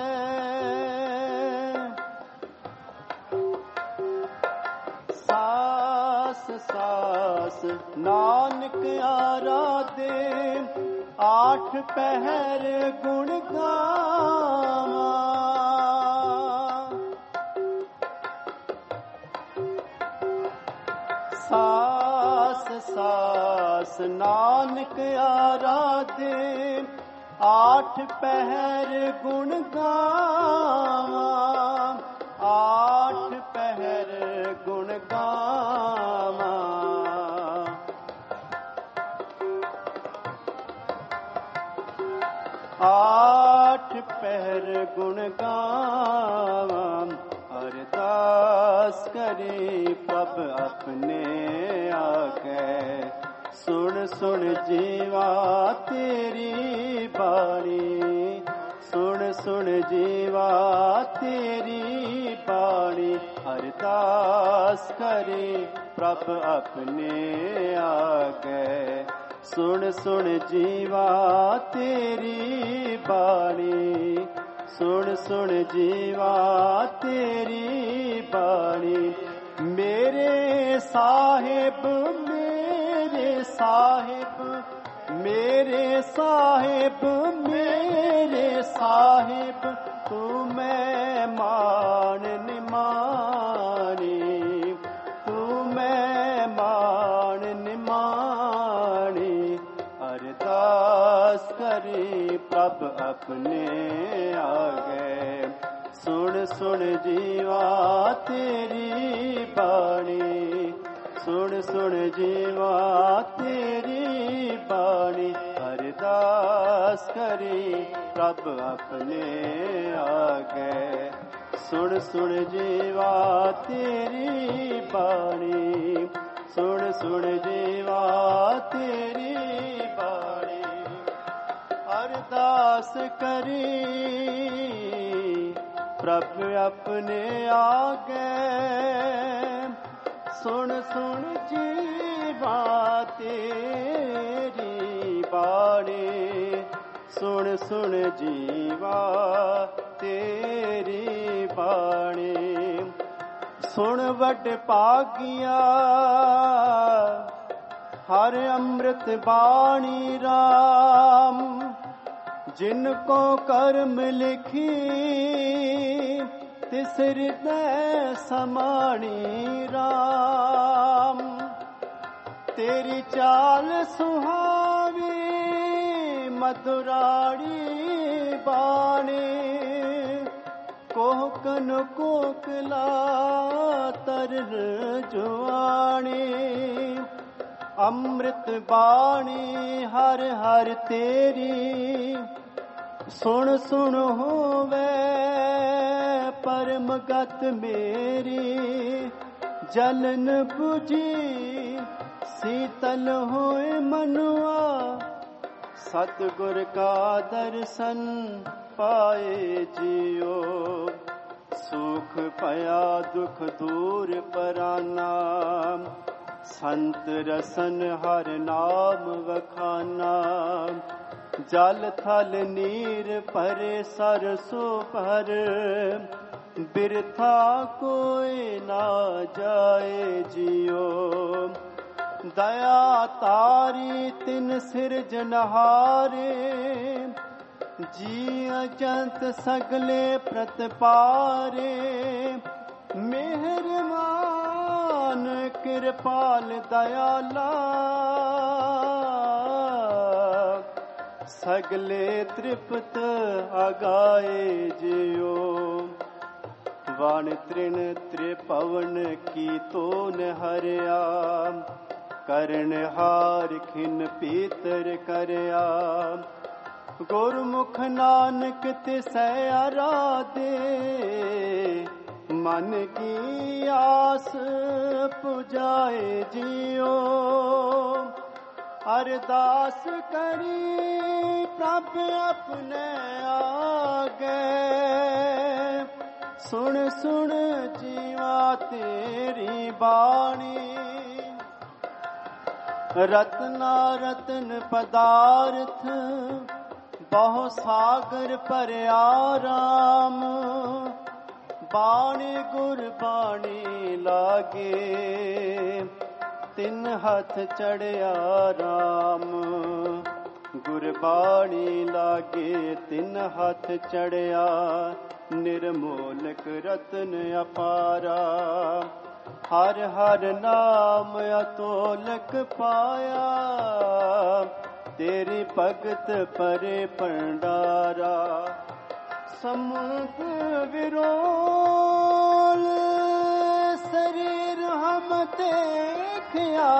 ਸਾਸ ਸਾਸ ਨਾਨਕ ਆਰਾਧੇ। ਆਠ ਪਹਿਰ ਗੁਣ ਗਾਵਾਂ। ਸਾਸ ਸਾਸ ਨਾਨਕ ਆਰਾਧੇ। ਆਠ ਪਹਿਰ ਗੁਣ ਗਾਵਾਂ। ਆਠ ਪਹਿਰ ਗੁਣ ਗਾਵਾਂ। ਆਠ ਪਹਿਰ ਗੁਣ ਗਾਵਾਂ। ਅਰਦਾਸ ਕਰੇ ਪ੍ਰਭ ਆਪਣੇ ਆਗੇ। ਸੁਣ ਸੁਣ ਜੀਵਾ ਤੇਰੀ ਬਾਣੀ। ਸੁਣ ਸੁਣ ਸੁਣ ਜੀਵਾ ਤੇਰੀ ਬਾਣੀ, ਅਰਦਾਸ ਕਰੇ ਪ੍ਰਭ ਆਪਣੇ ਆਗੇ। ਸੁਣ ਸੁਣ ਜੀਵਾ ਤੇਰੀ ਬਾਣੀ, ਸੁਣ ਸੁਣ ਜੀਵਾ ਤੇਰੀ ਬਾਣੀ। ਮੇਰੇ ਸਾਹਿਬ ਮੇਰੇ ਸਾਹਿਬ ਮੇਰੇ ਸਾਹਿਬ ਮੇਰੇ ਸਾਹਿਬ, ਤੂੰ ਮੈਂ ਮਾਣ ਨਿਮਾਣੀ, ਤੂੰ ਮੈਂ ਮਾਣ ਨਿਮਾਣੀ। ਅਰਦਾਸ ਕਰੀ ਪ੍ਰਭ ਆਪਣੇ ਆਗੇ। ਸੁਣ ਸੁਣ ਜੀਵਾ ਤੇਰੀ ਬਾਣੀ, ਸੁਣ ਸੁਣ ਜੀਵਾ ਤੇਰੀ ਬਾਣੀ। ਅਰਦਾਸ ਕਰੀ ਪ੍ਰਭ ਆਪਣੇ ਆਗੇ। ਸੁਣ ਸੁਣ ਜੀਵਾ ਤੇਰੀ ਬਾਣੀ, ਸੁਣ ਸੁਣ ਜੀਵਾ ਤੇਰੀ ਬਾਣੀ। ਅਰਦਾਸ ਕਰੀ ਪ੍ਰਭ ਆਪਣੇ ਆਗੇ। ਸੁਣ ਸੁਣ ਜੀਵਾ ਤੇਰੀ ਬਾਣੀ, ਸੁਣ ਸੁਣ ਜੀਵਾ ਤੇਰੀ ਬਾਣੀ। ਸੁਣ ਵੱਡ ਭਾਗੀਆ ਹਰ ਅੰਮ੍ਰਿਤ ਬਾਣੀ ਰਾਮ, ਜਿਨ ਕੋ ਕਰਮ ਲਿਖੀ ਤਿਸ ਹਿਰਦੈ ਸਮਾਣੀ ਰਾਮ। ਤੇਰੀ ਚਾਲ ਸੁਹਾਵੀ ਮਧੁਰਾੜੀ ਬਾਣੀ, ਕੋਕਨ ਕੋਕਲਾ ਤਰਰ ਜੁਆਣੀ। ਅੰਮ੍ਰਿਤ ਬਾਣੀ ਹਰ ਹਰ ਤੇਰੀ, ਸੁਣ ਸੁਣ ਹੋਵੇ ਪਰਮ ਗਤ ਮੇਰੀ। ਜਲਨ 부ਜੀ ਸੀਤਲ ਹੋਏ ਮਨੁਆ, ਸਤਿਗੁਰ ਕਾ ਦਰਸ਼ਨ ਪਾਏ ਜਿਉ। ਸੁਖ ਭਇਆ ਦੁਖ ਦੂਰ ਪਰਾਨਾ, ਸੰਤ ਰਸਨ ਹਰ ਨਾਮ ਵਖਾਨਾ। ਜਲ ਥਲ ਨੀਰ ਭਰੇ ਸਰਸੋ ਭਰ, ਬਿਰਥਾ ਕੋਈ ਨਾ ਜਾਏ ਜਿਉ। ਦਇਆ ਤਾਰੀ ਤਿਨ ਸਿਰਜਨਹਾਰੇ, ਜੀ ਅਜੰਤ ਸਗਲੇ ਪ੍ਰਤਪਾਰੇ। ਮਿਹਰਮਾਨ ਕਿਰਪਾਲ ਦਇਆਲਾ, ਸਗਲੇ ਤ੍ਰਿਪਤ ਅਗਾਏ ਜਿਉ। ਵਣ ਤ੍ਰਿਣ ਤ੍ਰਿਪਵਨ ਕੀ ਤੋਨ ਹਰਿਆ, ਕਰਨ ਹਾਰ ਖਿਨ ਪੀਤਰ ਕਰਿਆ। ਗੁਰਮੁਖ ਨਾਨਕ ਤਿਸੈ ਆਰਾਧੇ, ਮਨ ਕੀ ਆਸ ਪੁਜਾਏ ਜਿਉ। ਅਰਦਾਸ ਕਰੀ ਪ੍ਰਭ ਆਪਣੇ ਆਗੇ। ਸੁਣ ਸੁਣ ਜੀਵਾ ਤੇਰੀ ਬਾਣੀ, ਰਤਨਾ ਰਤਨ ਪਦਾਰਥ ਬਹੁ ਸਾਗਰ ਭਰਿਆ ਰਾਮ। ਬਾਣੀ ਗੁਰ ਬਾਣੀ ਲਾਗੇ, ਤਿੰਨ ਹੱਥ ਚੜਿਆ ਰਾਮ। ਗੁਰਬਾਣੀ ਲਾਗੇ ਤਿੰਨ ਹੱਥ ਚੜਿਆ, ਨਿਰਮੋਲਕ ਰਤਨ ਅਪਾਰਾ। ਹਰ ਹਰ ਨਾਮ ਅਤੋਲਕ ਪਾਇਆ, ਤੇਰੀ ਭਗਤ ਪਰੇ ਭੰਡਾਰਾ। ਸਮੁਖ ਵਿਰੋਲ ਸਰੀਰ ਹਮ ਦੇਖਿਆ,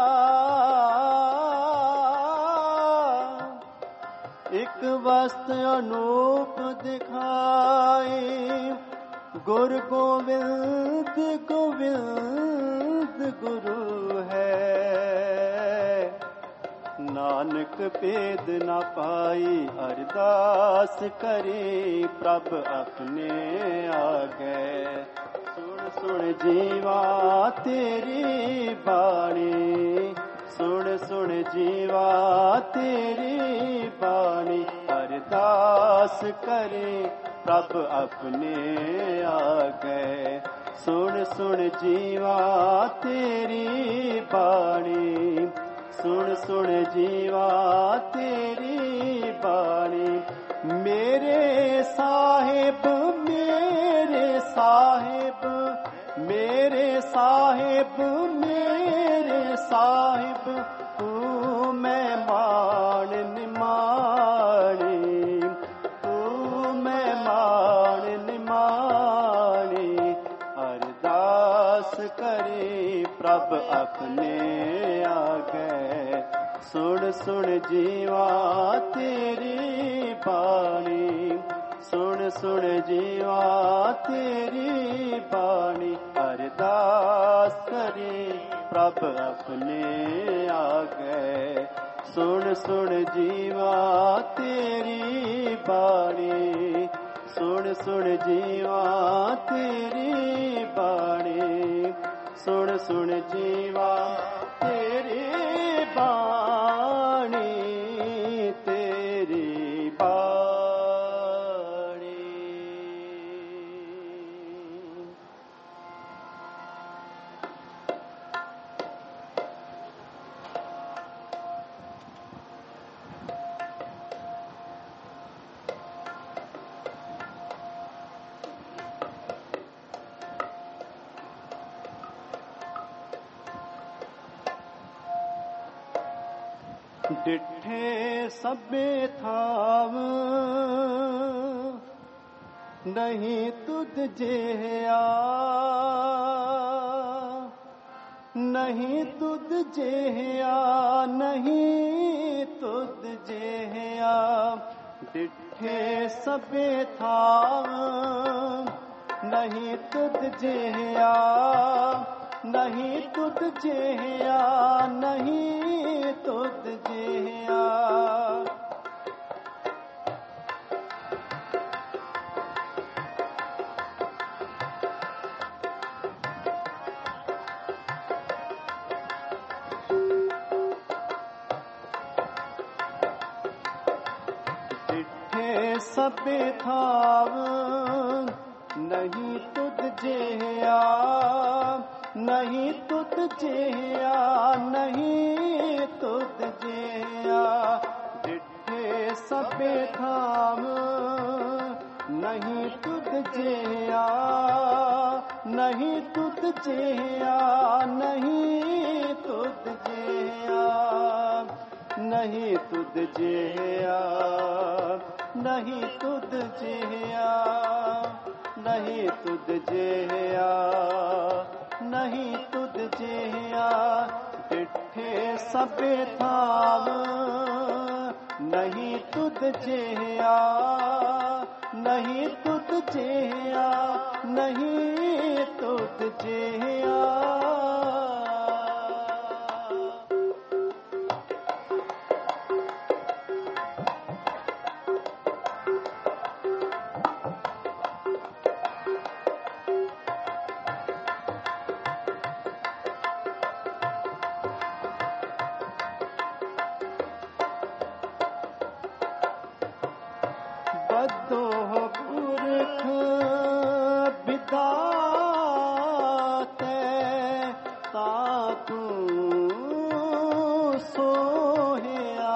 ਇੱਕ ਵਸਤ ਅਨੂਪ ਦਿਖਾਈ। ਗੁਰ ਗੋਬਿੰਦ ਗੋਬਿੰਦ ਗੁਰੂ ਹੈ, ਨਾਨਕ ਭੇਦ ਨਾ ਪਾਈ ਅਰਦਾਸ ਕਰੀ ਪ੍ਰਭ ਆਪਣੇ ਆਗੇ। ਸੁਣ ਸੁਣ ਜੀਵਾ ਤੇਰੀ ਬਾਣੀ, ਸੁਣ ਸੁਣ ਜੀਵਾ ਤੇਰੀ ਬਾਣੀ, ਅਰਦਾਸ ਕਰੀ ਪ੍ਰਭ ਆਪਣੇ ਆਗੇ। ਸੁਣ ਸੁਣ ਜੀਵਾ ਤੇਰੀ ਬਾਣੀ, ਸੁਣ ਸੁਣ ਜੀਵਾ ਤੇਰੀ ਬਾਣੀ। ਮੇਰੇ ਸਾਹਿਬ ਮੇਰੇ ਸਾਹਿਬ ਮੇਰੇ ਸਾਹਿਬ ਮੇਰੇ ਸਾਹਿਬ ਤੂੰ ਮਹਿਮਾਨ ਨਿਮਾਣੀ, ਤੂੰ ਮਹਿਮਾਨ ਨਿਮਾਣੀ। ਅਰਦਾਸ ਕਰੇ ਪ੍ਰਭ ਆਪਣੇ ਆਗੇ। ਸੁਣ ਸੁਣ ਜੀਵਾ ਤੇਰੀ ਬਾਣੀ, ਸੁਣ ਸੁਣ ਜੀਵਾ ਤੇਰੀ ਬਾਣੀ। ਅਰਦਾਸ ਕਰੇ ਪ੍ਰਭ ਆਪਣੇ ਆਗੇ। ਸੁਣ ਸੁਣ ਜੀਵਾ ਤੇਰੀ ਬਾਣੀ, ਸੁਣ ਸੁਣ ਜੀਵਾ ਤੇਰੀ ਬਾਣੀ, ਸੁਣ ਸੁਣ ਜੀਵਾ ਤੇਰੀ ਬਾਣੀ, ਤੇਰੀ ਬਾਣੀ। ਡਿਠੇ ਸਭੇ ਥਾਵ ਨਹੀਂ ਤੁਧ ਜਿਹਾ, ਨਹੀਂ ਤੁਧ ਜਿਹਾ, ਨਹੀਂ ਤੁਧ ਜਿਹਾ। ਡਿਠੇ ਸਭੇ ਥਾਵ ਨਹੀਂ ਤੁਧ ਜਿਹਾ, ਨਹੀਂ ਤੁਧ ਜਿਹਾ, ਨਹੀਂ ਤੁਧ ਜਿਹਾ। ਡਿਠੇ ਸਭੇ ਥਾਵ ਨਹੀਂ ਤੁਧ ਜਿਹਾ, ਨਹੀਂ ਤੁਧ ਜਿਹਾ, ਨਹੀਂ ਤੁਧ ਜਿਹਾ। ਡਿਠੇ ਸਭੇ ਥਾਮ ਨਹੀਂ ਤੁਧ ਜਿਹਾ, ਨਹੀਂ ਤੁਧ ਜਿਹਾ, ਨਹੀਂ ਤੁਧ ਜਿਹਾ, ਨਹੀਂ ਤੁਧ ਜਿਹਾ, ਨਹੀਂ ਤੁਧ ਜਿਹਾ, ਨਹੀਂ ਤੁਧ ਜਿਹਾ, ਨਹੀਂ ਤੁਧ ਜਿਹਾ। ਡਿਠੇ ਸਭੇ ਥਾਮ ਨਹੀਂ ਤੁਧ ਜਿਹਾ, ਨਹੀਂ ਤੁਧ ਜਿਹਾ, ਨਹੀਂ ਤੁਧ ਜਿਹਾ। ਬਦੋ ਪੁਰਖ ਬਿਦਾਤੇ ਤਾ ਤੂੰ ਸੋਹਿਆ।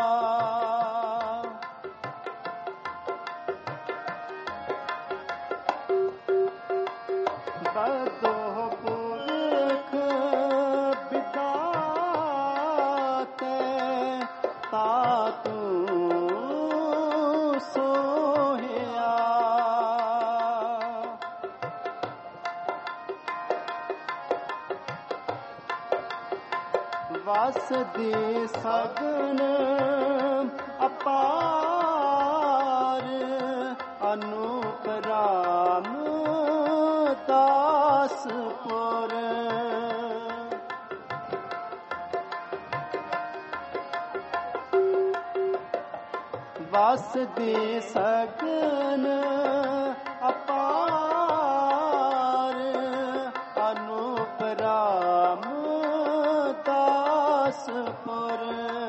ਬਦੋ ਪੁਰਖ ਬਿਦਾਤੇ ਤਾ ਤੂੰ ਸੋਹਿਆ। ਵਸ ਦੀ ਸਗਨ ਅਪਾਰ ਅਨੂਪ ਰਾਮ ਦਾਸਪੁਰ। ਵਸਦੇ ਸਗਨ ਅਪਾਰ ਅਨੂਪ ਰਾਮ ਦਾਸਪੁਰ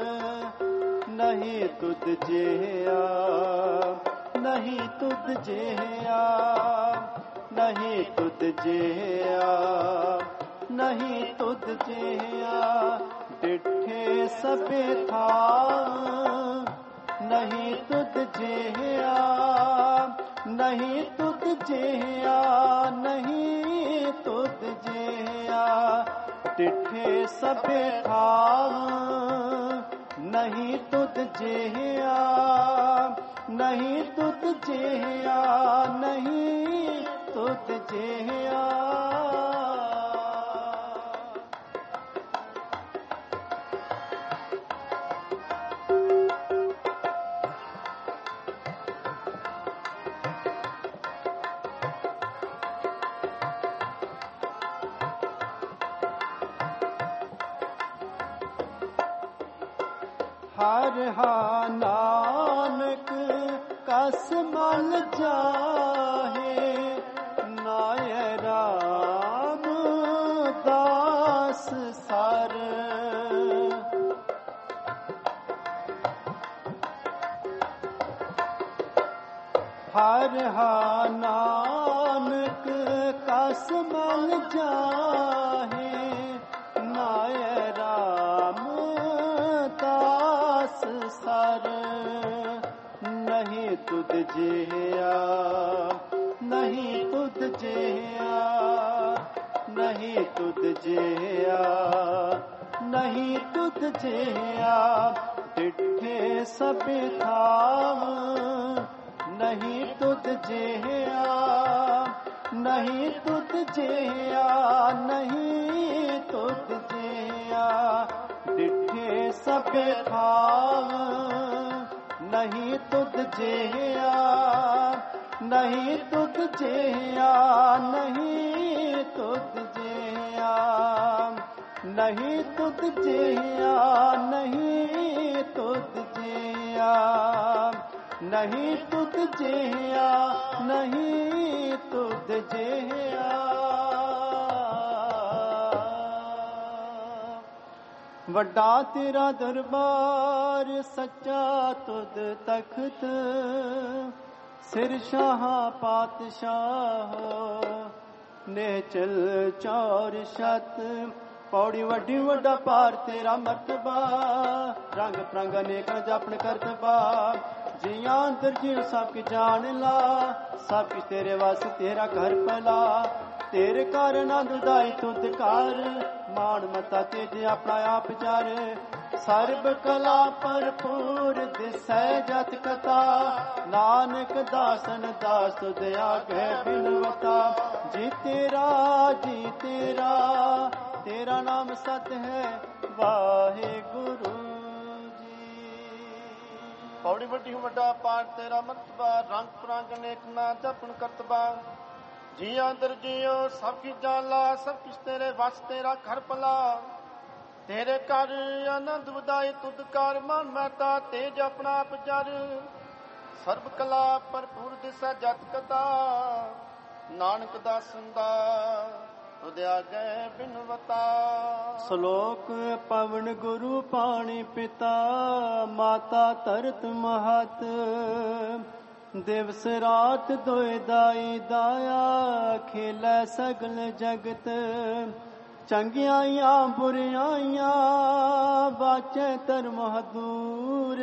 ਨਹੀਂ ਤੁਧ ਜਿਹਾ ਨਹੀਂ ਤੁਧ ਜਿਹਾ ਨਹੀਂ ਤੁਧ ਜਿਹਾ ਨਹੀਂ ਤੁਧ ਜਿਹਾ ਡਿਠੇ ਸਭੇ ਥਾਂ ਨਹੀਂ ਤੁਧ ਜਿਹਾ ਨਹੀਂ ਤੁਧ ਜਿਹਾ ਨਹੀਂ ਤੁਧ ਜਿਹਾ ਡਿਠੇ ਸਭੇ ਥਾਂ ਨਹੀਂ ਤੁਧ ਜਿਹਾ ਨਹੀਂ ਤੁਧ ਜਿਹਾ ਨਹੀਂ ਤੁਧ ਜਿਹਾ ਹਰ ਹਾ ਨਾਨਕ ਕਸ ਮਨ ਜਾਹੇ ਨਾਇ ਰਾਮ ਦਾਸ ਸਰ ਹਰ ਹਾ ਨਾਨਕ ਕਸ ਮਨ ਜਾਹੇ ਨਾਇ ਰਾਮ ਦਾਸ ਸਰ ਨਹੀਂ ਤੁਧ ਜਿਹਾ ਨਹੀਂ ਤੁਧ ਜਿਹਾ ਨਹੀਂ ਤੁਧ ਜਿਹਾ ਨਹੀਂ ਤੁਧ ਜਿਹਾ ਡਿਠੇ ਸਭੇ ਥਾਂ ਨਹੀਂ ਤੁਧ ਜਿਹਾ ਨਹੀਂ ਤੁਧ ਜਿਹਾ ਨਹੀਂ ਤੁਧ ਜਿਹਾ ਡਿਠੇ ਸਭੇ ਥਾਂ ਨਹੀਂ ਤੁਧ ਜਿਹਾ ਨਹੀਂ ਤੁਧ ਜਿਹਾ ਨਹੀਂ ਤੁਧ ਜਿਹਾ ਨਹੀਂ ਤੁਧ ਜਿਹਾ ਨਹੀਂ ਤੁਧ ਜਿਹਾ ਨਹੀਂ ਤੁਧ ਜਿਹਾ ਨਹੀਂ ਤੁਧ ਜਿਹਾ ਵੱਡਾ ਤੇਰਾ ਦਰਬਾਰ ਸੱਚਾ ਤੁਧ ਤਖਤ ਸਿਰ ਸ਼ਾਹ ਪਾਤਸ਼ਾਹ ਨੇਚਲ ਚੌਰ ਛਤ ਪੌੜੀ ਵੱਡੀ ਵੱਡਾ ਪਾਰ ਤੇਰਾ ਮਰਤਬਾ ਰੰਗ ਪ੍ਰੰਗ ਅਨੇਕ ਜਾਪਣ ਕਰਤਬਾ ਜੀਆਂ ਅੰਦਰ ਜੀਵ ਸਭ ਕੀ ਜਾਣ ਲਾ ਸਭ ਕੀ ਤੇਰੇ ਵਾਸ ਤੇਰਾ ਘਰ ਭਲਾ ਤੇਰੇ ਕਾਰਨ ਆਨੰਦਾਈ ਤੁਧ ਕਰ ਮਾਣ ਮਤਾ ਤੇਜ ਆਪਣਾ ਆਪ ਜਰ ਸਰਬ ਕਲਾ ਭਰਪੂਰ ਦਿਸੈ ਜਤ ਕਥਾ ਨਾਨਕ ਦਾਸਨ ਦਾਸ ਤੁਧ ਆਗੇ ਬਿਨਵਤਾ ਜੀ ਤੇਰਾ ਜੀ ਤੇਰਾ ਤੇਰਾ ਨਾਮ ਸਤ ਹੈ ਵਾਹਿਗੁਰੂ ਜੀ। ਪੌੜੀ ਵੱਡੀ ਵੱਡਾ ਪਾਰ ਤੇਰਾ ਮਰਤਬਾ ਰੰਗ ਪ੍ਰੰਗ ਅਨੇਕ ਨਾ ਜਪਣ ਕਰਤਬਾ ਜੀ ਅੰਦਰ ਜੀਓ ਸਭ ਕੀ ਜਾਲਾ ਸਭ ਕਿਛ ਤੇਰੇ ਵਸ ਤੇਰਾ ਘਰ ਭਲਾ ਤੇਰੇ ਘਰ ਆਨੰਦ ਵਧਾਏ ਤੁਧ ਕਰ ਮਨ ਮਹਿਤਾ ਤੇਜ ਆਪਣਾ ਆਪ ਜਰ ਸਰਬ ਕਲਾ ਭਰਪੂਰ ਦਿਸੈ ਜਤ ਕਥਾ ਨਾਨਕ ਦਾਸਨ ਦਾ ਤੁਧ ਆਗੇ ਬਿਨਵਤਾ। ਸ਼ਲੋਕ ਪਵਨ ਗੁਰੂ ਪਾਣੀ ਪਿਤਾ ਮਾਤਾ ਧਰਤ ਮਹਤ ਦਿਵਸ ਰਾਤ ਦੋਇ ਦਾਈ ਦਾਇਆ ਖੇਲੇ ਸਗਲ ਜਗਤ ਚੰਗਿਆਈਆਂ ਬੁਰਿਆਈਆਂ ਬਾਚੈ ਧਰਮ ਦੂਰ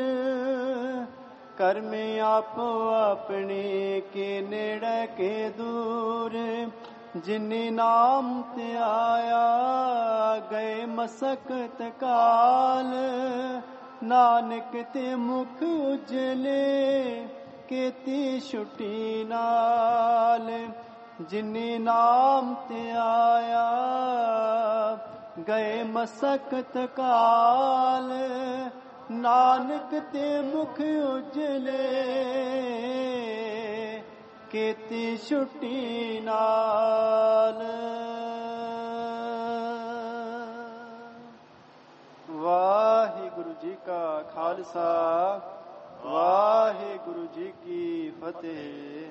ਕਰਮੇ ਆਪੋ ਆਪਣੇ ਕੇ ਨੇੜੇ ਕੇ ਦੂਰ ਜਿਨੇ ਨਾਮ ਤੇ ਆਇਆ ਗਏ ਮਸਕਤ ਕਾਲ ਨਾਨਕ ਤੇ ਮੁਖ ਉਜਲੇ ਕੀਤੀ ਛੁੱਟੀ ਨਾਲ ਜਿਨੇ ਨਾਮ ਤੇ ਆਇਆ ਗਏ ਮਸਕਤ ਕਾਲ ਨਾਨਕ ਤੇ ਮੁਖ ਉਜਲੇ ਕੀਤੀ ਛੁੱਟੀ ਨਾਲ। ਵਾਹਿਗੁਰੂ ਜੀ ਕਾ ਖਾਲਸਾ ਵਾਹਿਗੁਰੂ वाहेगुरु जी की फतेह।